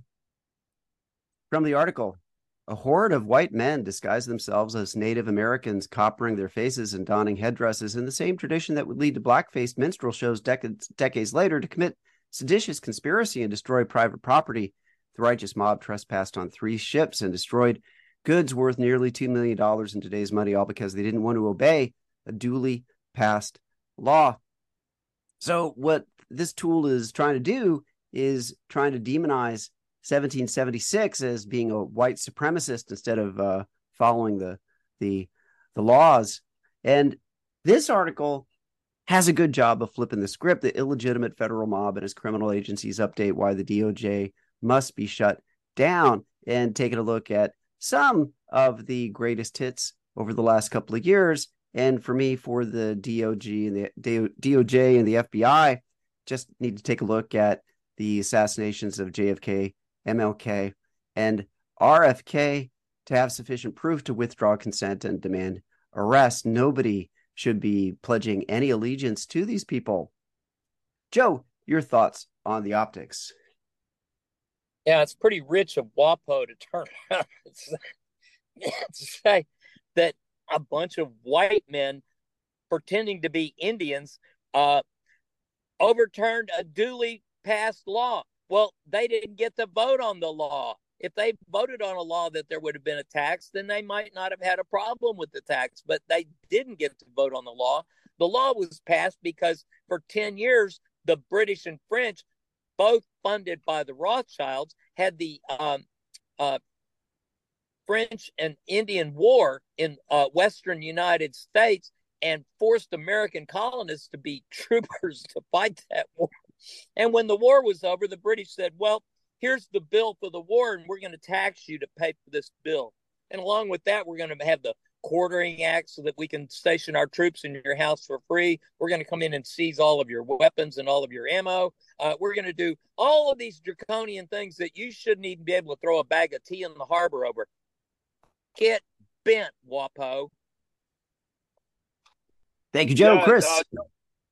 from the article, a horde of white men disguise themselves as Native Americans, coppering their faces and donning headdresses in the same tradition that would lead to black-faced minstrel shows decades, decades later to commit seditious conspiracy and destroy private property. The righteous mob trespassed on three ships and destroyed goods worth nearly two million dollars in today's money, all because they didn't want to obey a duly passed law. So what this tool is trying to do is trying to demonize seventeen seventy-six as being a white supremacist instead of uh, following the, the, the laws. And this article has a good job of flipping the script. The illegitimate federal mob and its criminal agencies update why the D O J must be shut down, and taking a look at some of the greatest hits over the last couple of years. And for me, for the D O G and the D O J and the F B I, just need to take a look at the assassinations of J F K, M L K, and R F K to have sufficient proof to withdraw consent and demand arrest. Nobody should be pledging any allegiance to these people. Joe, your thoughts on the optics? Yeah, it's pretty rich of WAPO to turn around and say, to say that a bunch of white men pretending to be Indians uh, overturned a duly passed law. Well, they didn't get to vote on the law. If they voted on a law that there would have been a tax, then they might not have had a problem with the tax, but they didn't get to vote on the law. The law was passed because for ten years, the British and French, both funded by the Rothschilds, had the um, uh, French and Indian War in uh, Western United States and forced American colonists to be troopers to fight that war. And when the war was over, the British said, well, here's the bill for the war, and we're going to tax you to pay for this bill. And along with that, we're going to have the Quartering Act so that we can station our troops in your house for free. We're going to come in and seize all of your weapons and all of your ammo. Uh, we're going to do all of these draconian things that you shouldn't even be able to throw a bag of tea in the harbor over. Get bent, WAPO. Thank you, Joe. Yeah, Chris. Uh,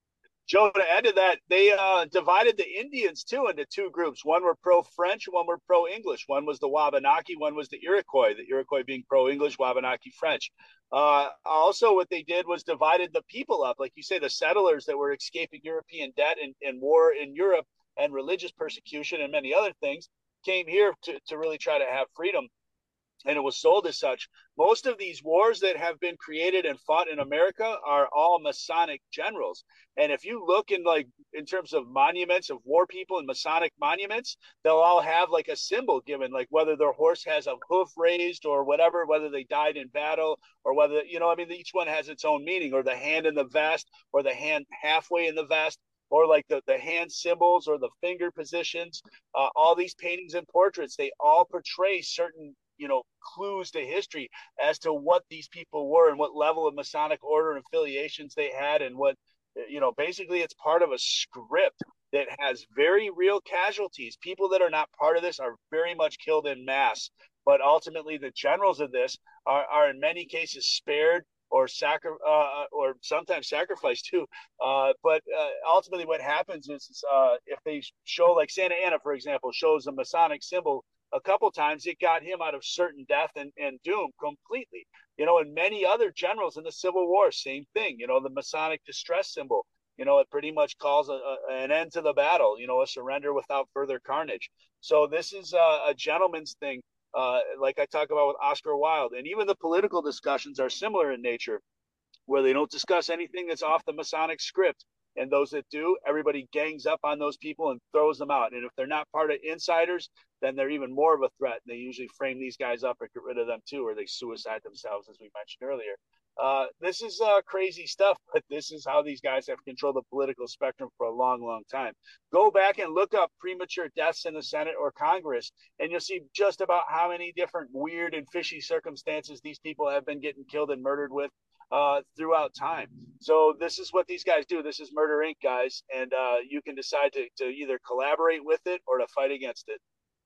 Joe, to add to that, they uh, divided the Indians too into two groups. One were pro-French, one were pro-English. One was the Wabanaki, one was the Iroquois. The Iroquois being pro-English, Wabanaki French. Uh, also, what they did was divided the people up. Like you say, the settlers that were escaping European debt and, and war in Europe and religious persecution and many other things came here to, to really try to have freedom. And it was sold as such. Most of these wars that have been created and fought in America are all Masonic generals. And if you look in like in terms of monuments of war people and Masonic monuments, they'll all have like a symbol given, like whether their horse has a hoof raised or whatever, whether they died in battle or whether, you know, I mean, each one has its own meaning, or the hand in the vest or the hand halfway in the vest, or like the, the hand symbols or the finger positions. Uh, all these paintings and portraits, they all portray certain, you know, clues to history as to what these people were and what level of Masonic order and affiliations they had, and what, you know, basically it's part of a script that has very real casualties. People that are not part of this are very much killed in mass, but ultimately the generals of this are, are in many cases spared or sacri- uh, or sometimes sacrificed too. Uh, but uh, ultimately what happens is, is uh, if they show, like Santa Anna, for example, shows a Masonic symbol a couple times, it got him out of certain death and, and doom completely. You know, and many other generals in the Civil War, same thing. You know, the Masonic distress symbol, you know, it pretty much calls a, a, an end to the battle, you know, a surrender without further carnage. So this is a, a gentleman's thing, uh, like I talk about with Oscar Wilde. And even the political discussions are similar in nature, where they don't discuss anything that's off the Masonic script. And those that do, everybody gangs up on those people and throws them out. And if they're not part of insiders, then they're even more of a threat. And they usually frame these guys up or get rid of them too, or they suicide themselves, as we mentioned earlier. Uh, this is uh, crazy stuff, but this is how these guys have controlled the political spectrum for a long, long time. Go back and look up premature deaths in the Senate or Congress, and you'll see just about how many different weird and fishy circumstances these people have been getting killed and murdered with uh, throughout time. So this is what these guys do. This is Murder Incorporated, guys, and uh, you can decide to, to either collaborate with it or to fight against it.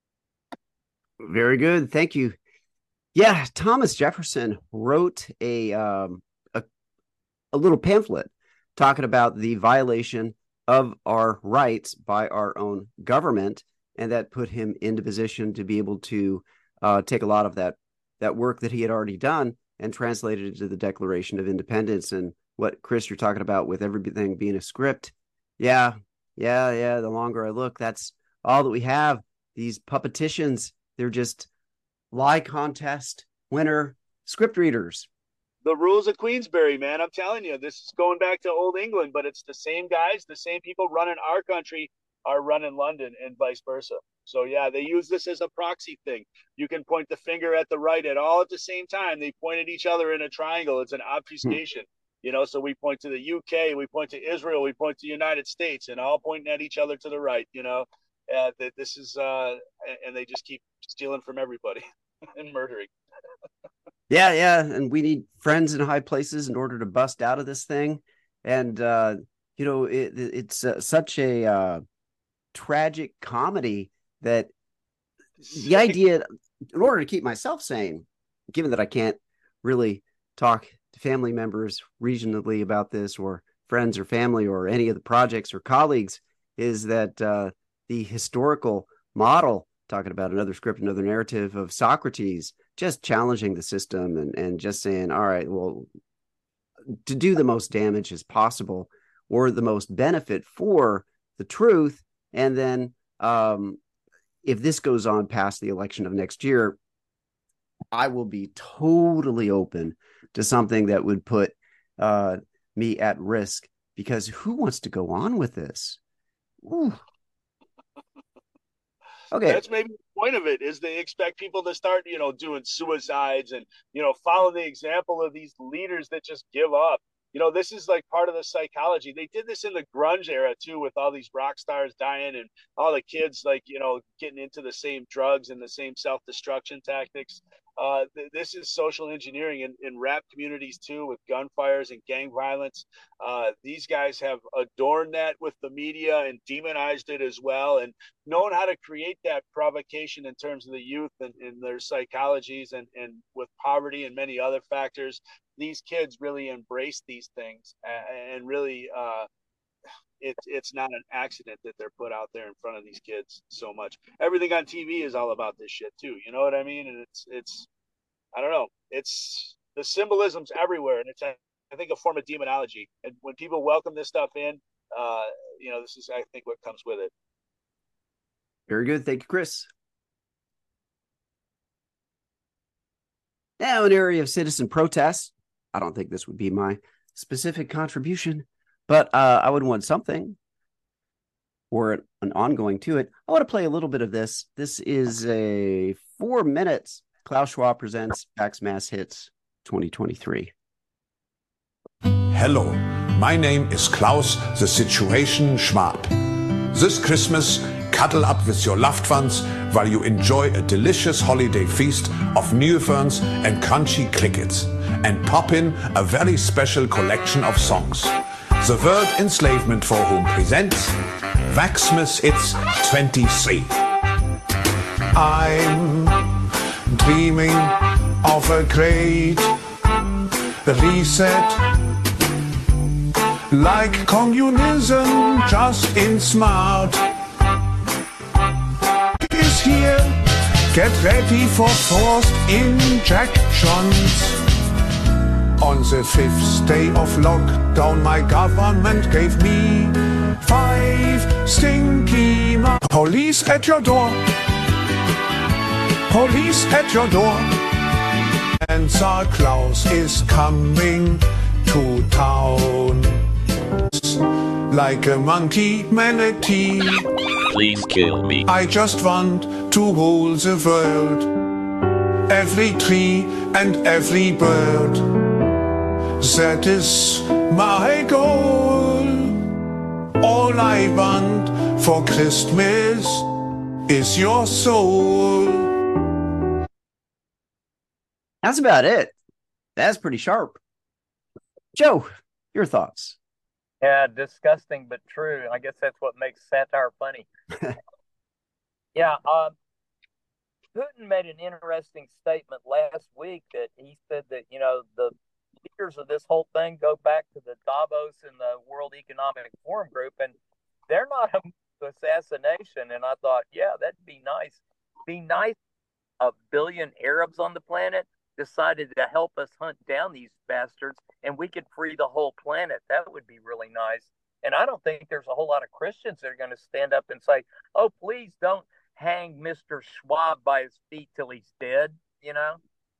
Very good. Thank you. Yeah, Thomas Jefferson wrote a um, a, a little pamphlet talking about the violation of our rights by our own government, and that put him into position to be able to uh, take a lot of that that work that he had already done and translate it into the Declaration of Independence. And what, Chris, you're talking about with everything being a script. Yeah, yeah, yeah. The longer I look, that's all that we have. These puppeticians, they're just lie contest winner script readers. The rules of Queensberry, man. I'm telling you, this is going back to old England, but it's the same guys, the same people running our country are running London and vice versa. So yeah, they use this as a proxy thing. You can point the finger at the right at all at the same time. They point at each other in a triangle. It's an obfuscation. Hmm. You know, so we point to the U K, we point to Israel, we point to the United States, and all pointing at each other to the right, you know. Uh, that this is, uh, and they just keep stealing from everybody and murdering. Yeah, yeah, and we need friends in high places in order to bust out of this thing. And, uh, you know, it, it's uh, such a uh, tragic comedy that the idea, in order to keep myself sane, given that I can't really talk to family members regionally about this, or friends or family or any of the projects or colleagues, is that uh, the historical model, talking about another script, another narrative of Socrates, just challenging the system and, and just saying, all right, well, to do the most damage as possible or the most benefit for the truth. And then um, if this goes on past the election of next year, I will be totally open to something that would put uh, me at risk, because who wants to go on with this? Ooh. Okay. That's maybe the point of it, is they expect people to start, you know, doing suicides and, you know, follow the example of these leaders that just give up. You know, this is like part of the psychology. They did this in the grunge era too, with all these rock stars dying and all the kids, like, you know, getting into the same drugs and the same self-destruction tactics. Uh, th- this is social engineering in, in rap communities too, with gunfires and gang violence. Uh, these guys have adorned that with the media and demonized it as well, and known how to create that provocation in terms of the youth and, and their psychologies, and, and with poverty and many other factors. These kids really embrace these things and, and really, uh, it's it's not an accident that they're put out there in front of these kids so much. Everything on T V is all about this shit too. You know what I mean? And it's it's I don't know. It's the symbolism's everywhere, and it's I think a form of demonology. And when people welcome this stuff in, uh, you know, this is I think what comes with it. Very good. Thank you, Chris. Now, an area of citizen protest. I don't think this would be my specific contribution, but uh, I would want something or an, an ongoing to it. I want to play a little bit of this. This is a four minutes. Klaus Schwab presents Vax Mass Hits twenty twenty-three. Hello, my name is Klaus, the Situation Schwab. This Christmas, cuddle up with your loved ones while you enjoy a delicious holiday feast of new ferns and crunchy crickets, and pop in a very special collection of songs. The World Enslavement Forum presents Vaxmas Hits twenty-three. I'm dreaming of a great reset, like communism, just in smart. Is here, get ready for forced injections. On the fifth day of lockdown, my government gave me five stinky months. Police at your door. Police at your door. And Santa Claus is coming to town. Like a monkey manatee. Please kill me. I just want to rule the world. Every tree and every bird. That is my goal. All I want for Christmas is your soul. That's about it. That's pretty sharp. Joe, your thoughts? Yeah, disgusting but true. I guess that's what makes satire funny. yeah, um, Putin made an interesting statement last week that he said that, you know, the leaders of this whole thing go back to the Davos and the World Economic Forum group, and they're not a assassination. And I thought, yeah, that'd be nice. Be nice. A billion Arabs on the planet decided to help us hunt down these bastards, and we could free the whole planet. That would be really nice. And I don't think there's a whole lot of Christians that are going to stand up and say, oh, please don't hang Mister Schwab by his feet till he's dead. You know,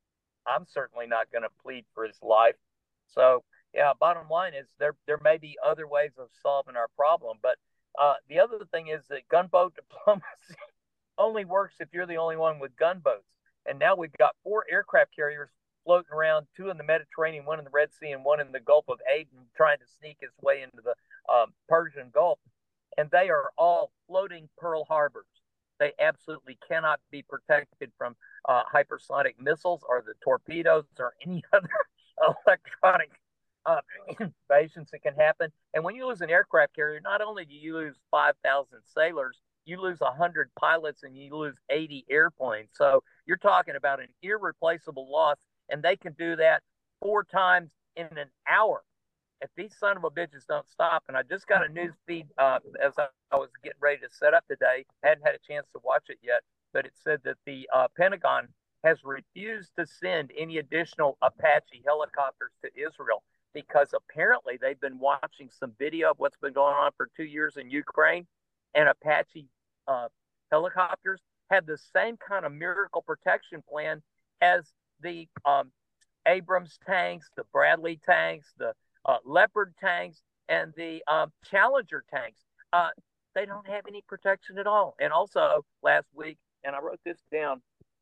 I'm certainly not going to plead for his life. So, yeah, bottom line is there there may be other ways of solving our problem. But uh, the other thing is that gunboat diplomacy only works if you're the only one with gunboats. And now we've got four aircraft carriers floating around, two in the Mediterranean, one in the Red Sea, and one in the Gulf of Aden, trying to sneak its way into the um, Persian Gulf. And they are all floating Pearl Harbors. They absolutely cannot be protected from uh, hypersonic missiles or the torpedoes or any other electronic uh, invasions that can happen. And when you lose an aircraft carrier, not only do you lose five thousand sailors, you lose one hundred pilots and you lose eighty airplanes. So you're talking about an irreplaceable loss, and they can do that four times in an hour. If these son of a bitches don't stop, and I just got a news feed uh, as I, I was getting ready to set up today, hadn't had a chance to watch it yet, but it said that the uh, Pentagon has refused to send any additional Apache helicopters to Israel because apparently they've been watching some video of what's been going on for two years in Ukraine, and Apache uh, helicopters have the same kind of miracle protection plan as the um, Abrams tanks, the Bradley tanks, the uh, Leopard tanks, and the um, Challenger tanks. Uh, they don't have any protection at all. And also last week, and I wrote this down,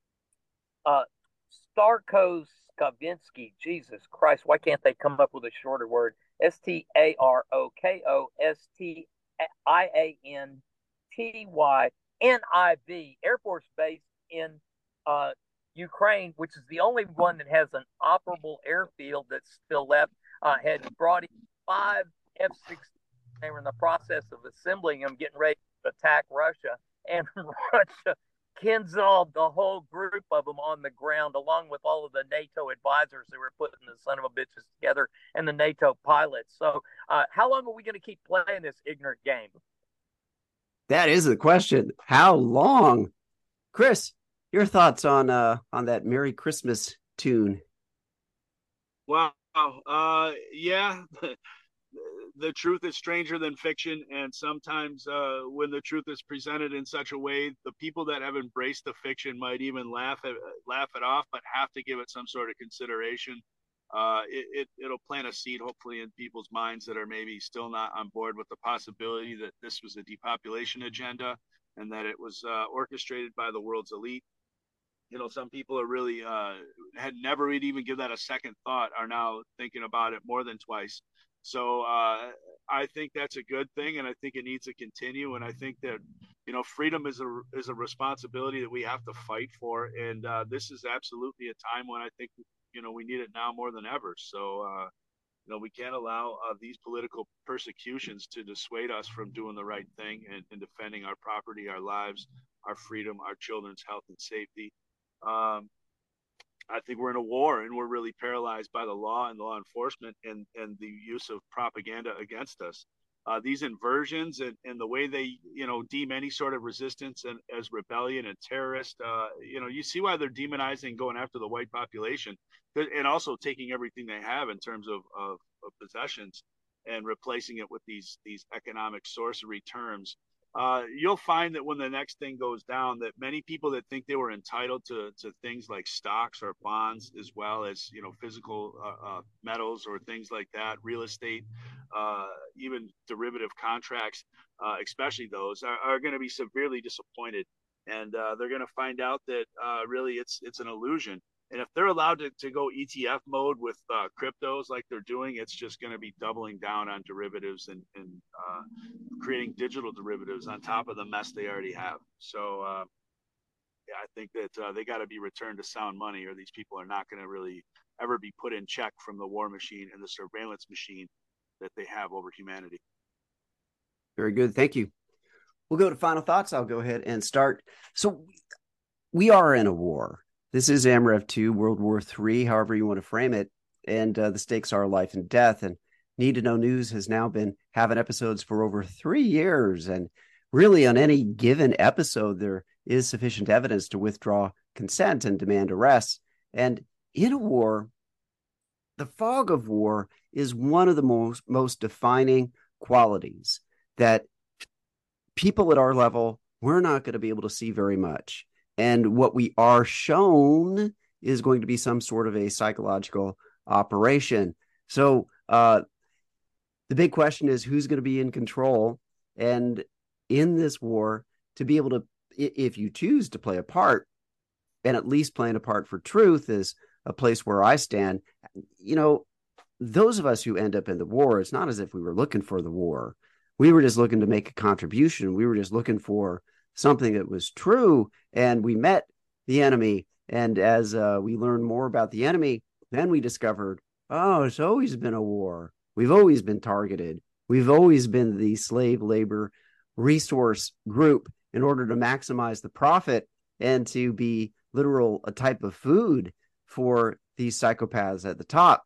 uh, Starko Skavinsky, Jesus Christ, why can't they come up with a shorter word? S T A R O K O S T I A N T Y N I V Air Force Base in uh, Ukraine, which is the only one that has an operable airfield that's still left, uh, had brought in five F sixteen. They were in the process of assembling them, getting ready to attack Russia, and Russia Kinzel, the whole group of them on the ground, along with all of the NATO advisors who were putting the son of a bitches together and the NATO pilots. So uh, how long are we going to keep playing this ignorant game? That is the question. How long? Chris, your thoughts on uh, on that Merry Christmas tune? Wow. Uh, yeah. The truth is stranger than fiction, and sometimes uh, when the truth is presented in such a way, the people that have embraced the fiction might even laugh at laugh it off, but have to give it some sort of consideration. Uh, it, it it'll plant a seed, hopefully, in people's minds that are maybe still not on board with the possibility that this was a depopulation agenda and that it was uh, orchestrated by the world's elite. You know, some people are really uh, had never even give that a second thought, are now thinking about it more than twice. So uh, I think that's a good thing, and I think it needs to continue. And I think that, you know, freedom is a is a responsibility that we have to fight for. And uh, this is absolutely a time when I think, you know, we need it now more than ever. So, uh, you know, we can't allow uh, these political persecutions to dissuade us from doing the right thing and, and defending our property, our lives, our freedom, our children's health and safety. Um, I think we're in a war, and we're really paralyzed by the law and law enforcement and, and the use of propaganda against us. Uh, these inversions and, and the way they, you know, deem any sort of resistance and, as rebellion and terrorist, uh, you know, you see why they're demonizing going after the white population and also taking everything they have in terms of, of, of possessions and replacing it with these these economic sorcery terms. Uh, you'll find that when the next thing goes down, that many people that think they were entitled to, to things like stocks or bonds, as well as, you know, physical uh, uh, metals or things like that, real estate, uh, even derivative contracts, uh, especially those, are, are going to be severely disappointed. And uh, they're going to find out that uh, really it's it's an illusion. And if they're allowed to, to go E T F mode with uh, cryptos like they're doing, it's just going to be doubling down on derivatives and, and uh, creating digital derivatives on top of the mess they already have. So, uh, yeah, I think that uh, they got to be returned to sound money, or these people are not going to really ever be put in check from the war machine and the surveillance machine that they have over humanity. Very good. Thank you. We'll go to final thoughts. I'll go ahead and start. So we are in a war. This is AMREV two, World War Three, however you want to frame it. And uh, the stakes are life and death. And Need to Know News has now been having episodes for over three years. And really, on any given episode, there is sufficient evidence to withdraw consent and demand arrests. And in a war, the fog of war is one of the most, most defining qualities that people at our level, we're not going to be able to see very much. And what we are shown is going to be some sort of a psychological operation. So uh, the big question is, who's going to be in control? And in this war, to be able to, if you choose to play a part, and at least playing a part for truth is a place where I stand, you know, those of us who end up in the war, it's not as if we were looking for the war. We were just looking to make a contribution. We were just looking for something that was true, and we met the enemy. And as uh, we learned more about the enemy, then we discovered, oh, it's always been a war. We've always been targeted. We've always been the slave labor resource group in order to maximize the profit and to be literal a type of food for these psychopaths at the top.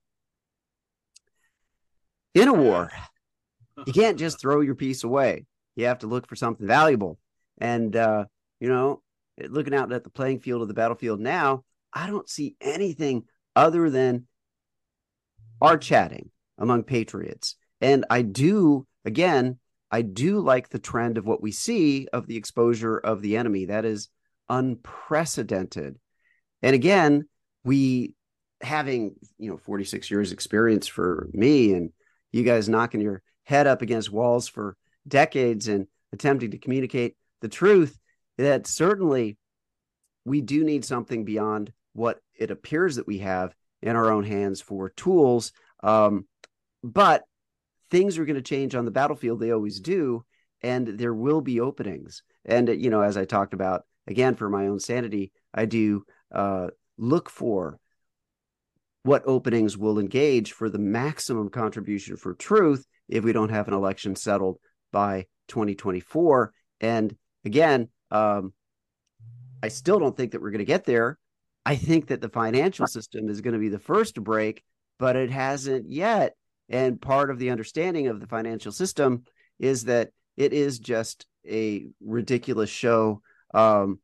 In a war, you can't just throw your piece away. You have to look for something valuable. And, uh, you know, looking out at the playing field of the battlefield now, I don't see anything other than our chatting among patriots. And I do, again, I do like the trend of what we see of the exposure of the enemy. That is unprecedented. And again, we having, you know, forty-six years experience for me, and you guys knocking your head up against walls for decades and attempting to communicate the truth, that certainly we do need something beyond what it appears that we have in our own hands for tools. Um, but things are going to change on the battlefield. They always do. And there will be openings. And, you know, as I talked about, again, for my own sanity, I do uh, look for what openings will engage for the maximum contribution for truth if we don't have an election settled by twenty twenty-four. And again, um, I still don't think that we're going to get there. I think that the financial system is going to be the first to break, but it hasn't yet. And part of the understanding of the financial system is that it is just a ridiculous show um,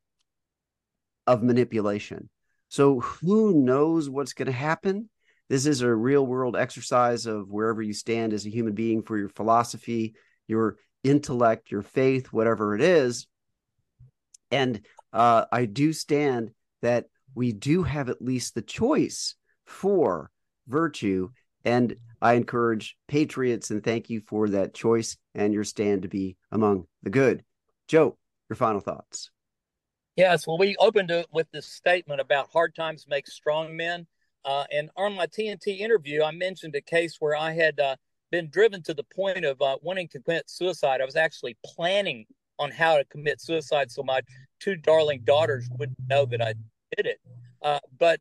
of manipulation. So who knows what's going to happen? This is a real world exercise of wherever you stand as a human being for your philosophy, your intellect, your faith, whatever it is. And uh, I do stand that we do have at least the choice for virtue. And I encourage patriots and thank you for that choice and your stand to be among the good. Joe, your final thoughts. Yes, well, we opened it with this statement about hard times make strong men. Uh, and on my T N T interview, I mentioned a case where I had uh, been driven to the point of uh, wanting to commit suicide. I was actually planning on how to commit suicide so my two darling daughters wouldn't know that I did it. Uh, but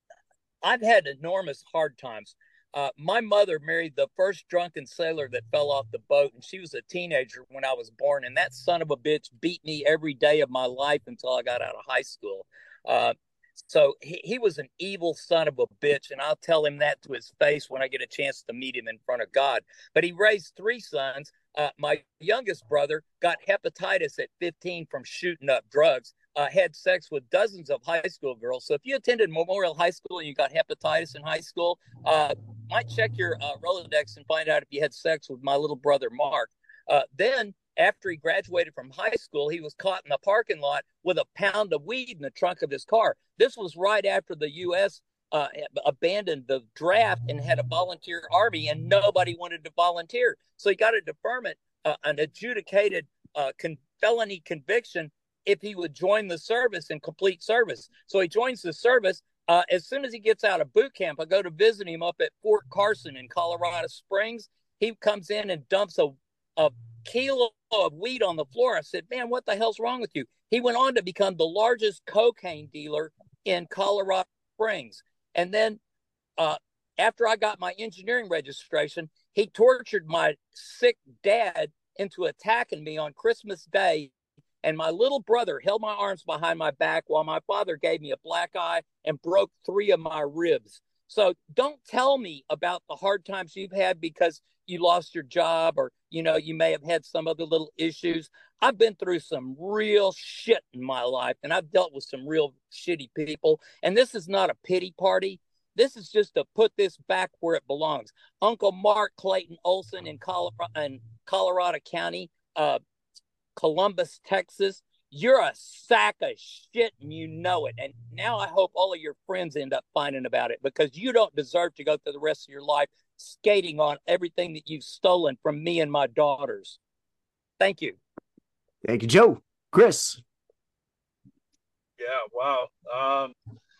I've had enormous hard times. Uh, my mother married the first drunken sailor that fell off the boat, and she was a teenager when I was born. And that son of a bitch beat me every day of my life until I got out of high school. Uh, so he, he was an evil son of a bitch, and I'll tell him that to his face when I get a chance to meet him in front of God. But he raised three sons. Uh, my youngest brother got hepatitis at fifteen from shooting up drugs. Uh, had sex with dozens of high school girls. So if you attended Memorial High School and you got hepatitis in high school, uh, might check your uh, Rolodex and find out if you had sex with my little brother, Mark. Uh, then after he graduated from high school, he was caught in the parking lot with a pound of weed in the trunk of his car. This was right after the U S uh, abandoned the draft and had a volunteer army, and nobody wanted to volunteer. So he got a deferment, uh, an adjudicated uh, con- felony conviction if he would join the service and complete service. So he joins the service. Uh, as soon as he gets out of boot camp, I go to visit him up at Fort Carson in Colorado Springs. He comes in and dumps a, a kilo of weed on the floor. I said, man, what the hell's wrong with you? He went on to become the largest cocaine dealer in Colorado Springs. And then uh, after I got my engineering registration, he tortured my sick dad into attacking me on Christmas Day. And my little brother held my arms behind my back while my father gave me a black eye and broke three of my ribs. So don't tell me about the hard times you've had because you lost your job or, you know, you may have had some other little issues. I've been through some real shit in my life, and I've dealt with some real shitty people. And this is not a pity party. This is just to put this back where it belongs. Uncle Mark Clayton Olson in Colorado, in Colorado County, uh, Columbus, Texas, you're a sack of shit and you know it. And now I hope all of your friends end up finding about it because you don't deserve to go through the rest of your life skating on everything that you've stolen from me and my daughters. Thank you. Thank you, Joe. Chris. Yeah, wow. Um,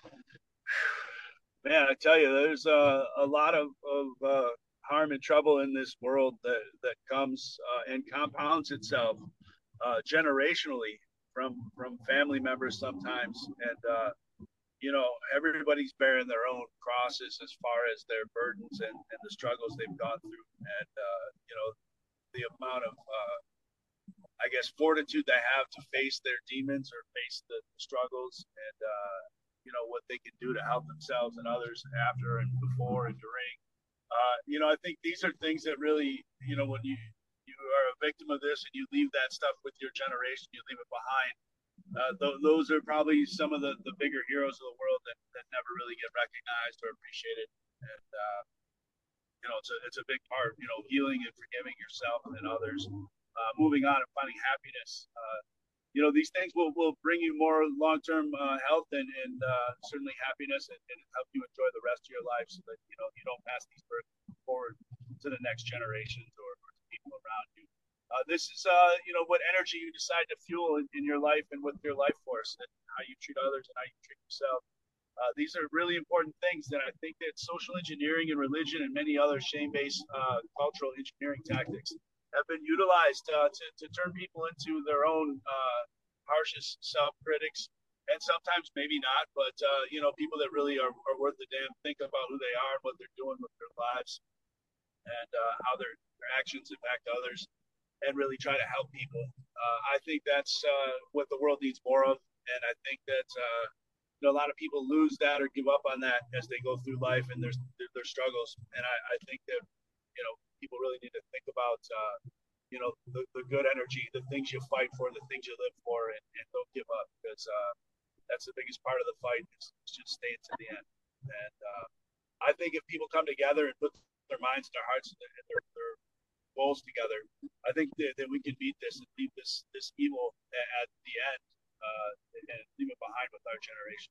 man, I tell you, there's uh, a lot of, of uh, harm and trouble in this world that, that comes uh, and compounds itself Uh, generationally from from family members sometimes, and uh, you know everybody's bearing their own crosses as far as their burdens and, and the struggles they've gone through, and uh, you know the amount of uh, I guess fortitude they have to face their demons or face the, the struggles, and uh, you know what they can do to help themselves and others after and before and during. Uh, you know, I think these are things that really, you know, when you you are a victim of this and you leave that stuff with your generation, you leave it behind. Uh, th- those are probably some of the, the bigger heroes of the world that, that never really get recognized or appreciated. And, uh, you know, it's a, it's a big part, you know, healing and forgiving yourself and others, uh, moving on and finding happiness. Uh, you know, these things will, will bring you more long-term uh, health and, and uh, certainly happiness and, and help you enjoy the rest of your life so that, you know, you don't pass these burdens forward to the next generations or, or people around you. Uh, this is, uh, you know, what energy you decide to fuel in, in your life and with your life force, and how you treat others and how you treat yourself. Uh, these are really important things that I think that social engineering and religion and many other shame-based uh, cultural engineering tactics have been utilized uh, to, to turn people into their own uh, harshest self-critics, and sometimes maybe not, but, uh, you know, people that really are, are worth the damn think about who they are and what they're doing with their lives and uh, how their, their actions impact others, and really try to help people. Uh, I think that's uh, what the world needs more of. and I think that uh, you know, a lot of people lose that or give up on that as they go through life and their their struggles. And I, I think that you know people really need to think about uh, you know the, the good energy, the things you fight for, the things you live for, and, and don't give up because uh, that's the biggest part of the fight is, is just staying to the end. And uh, I think if people come together and put their minds and their hearts and their, their, their goals together, I think that, that we can beat this and beat this this evil at the end uh, and leave it behind with our generation.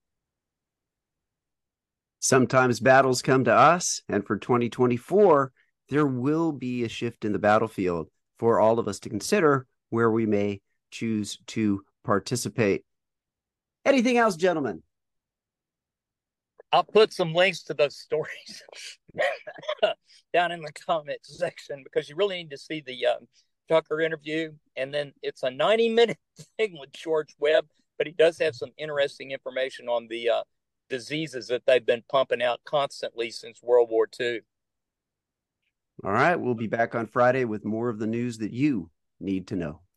Sometimes battles come to us, and for twenty twenty-four, there will be a shift in the battlefield for all of us to consider where we may choose to participate. Anything else, gentlemen? I'll put some links to those stories down in the comments section because you really need to see the um, Tucker interview. And then it's a ninety minute thing with George Webb, but he does have some interesting information on the uh, diseases that they've been pumping out constantly since World War Two. All right. We'll be back on Friday with more of the news that you need to know.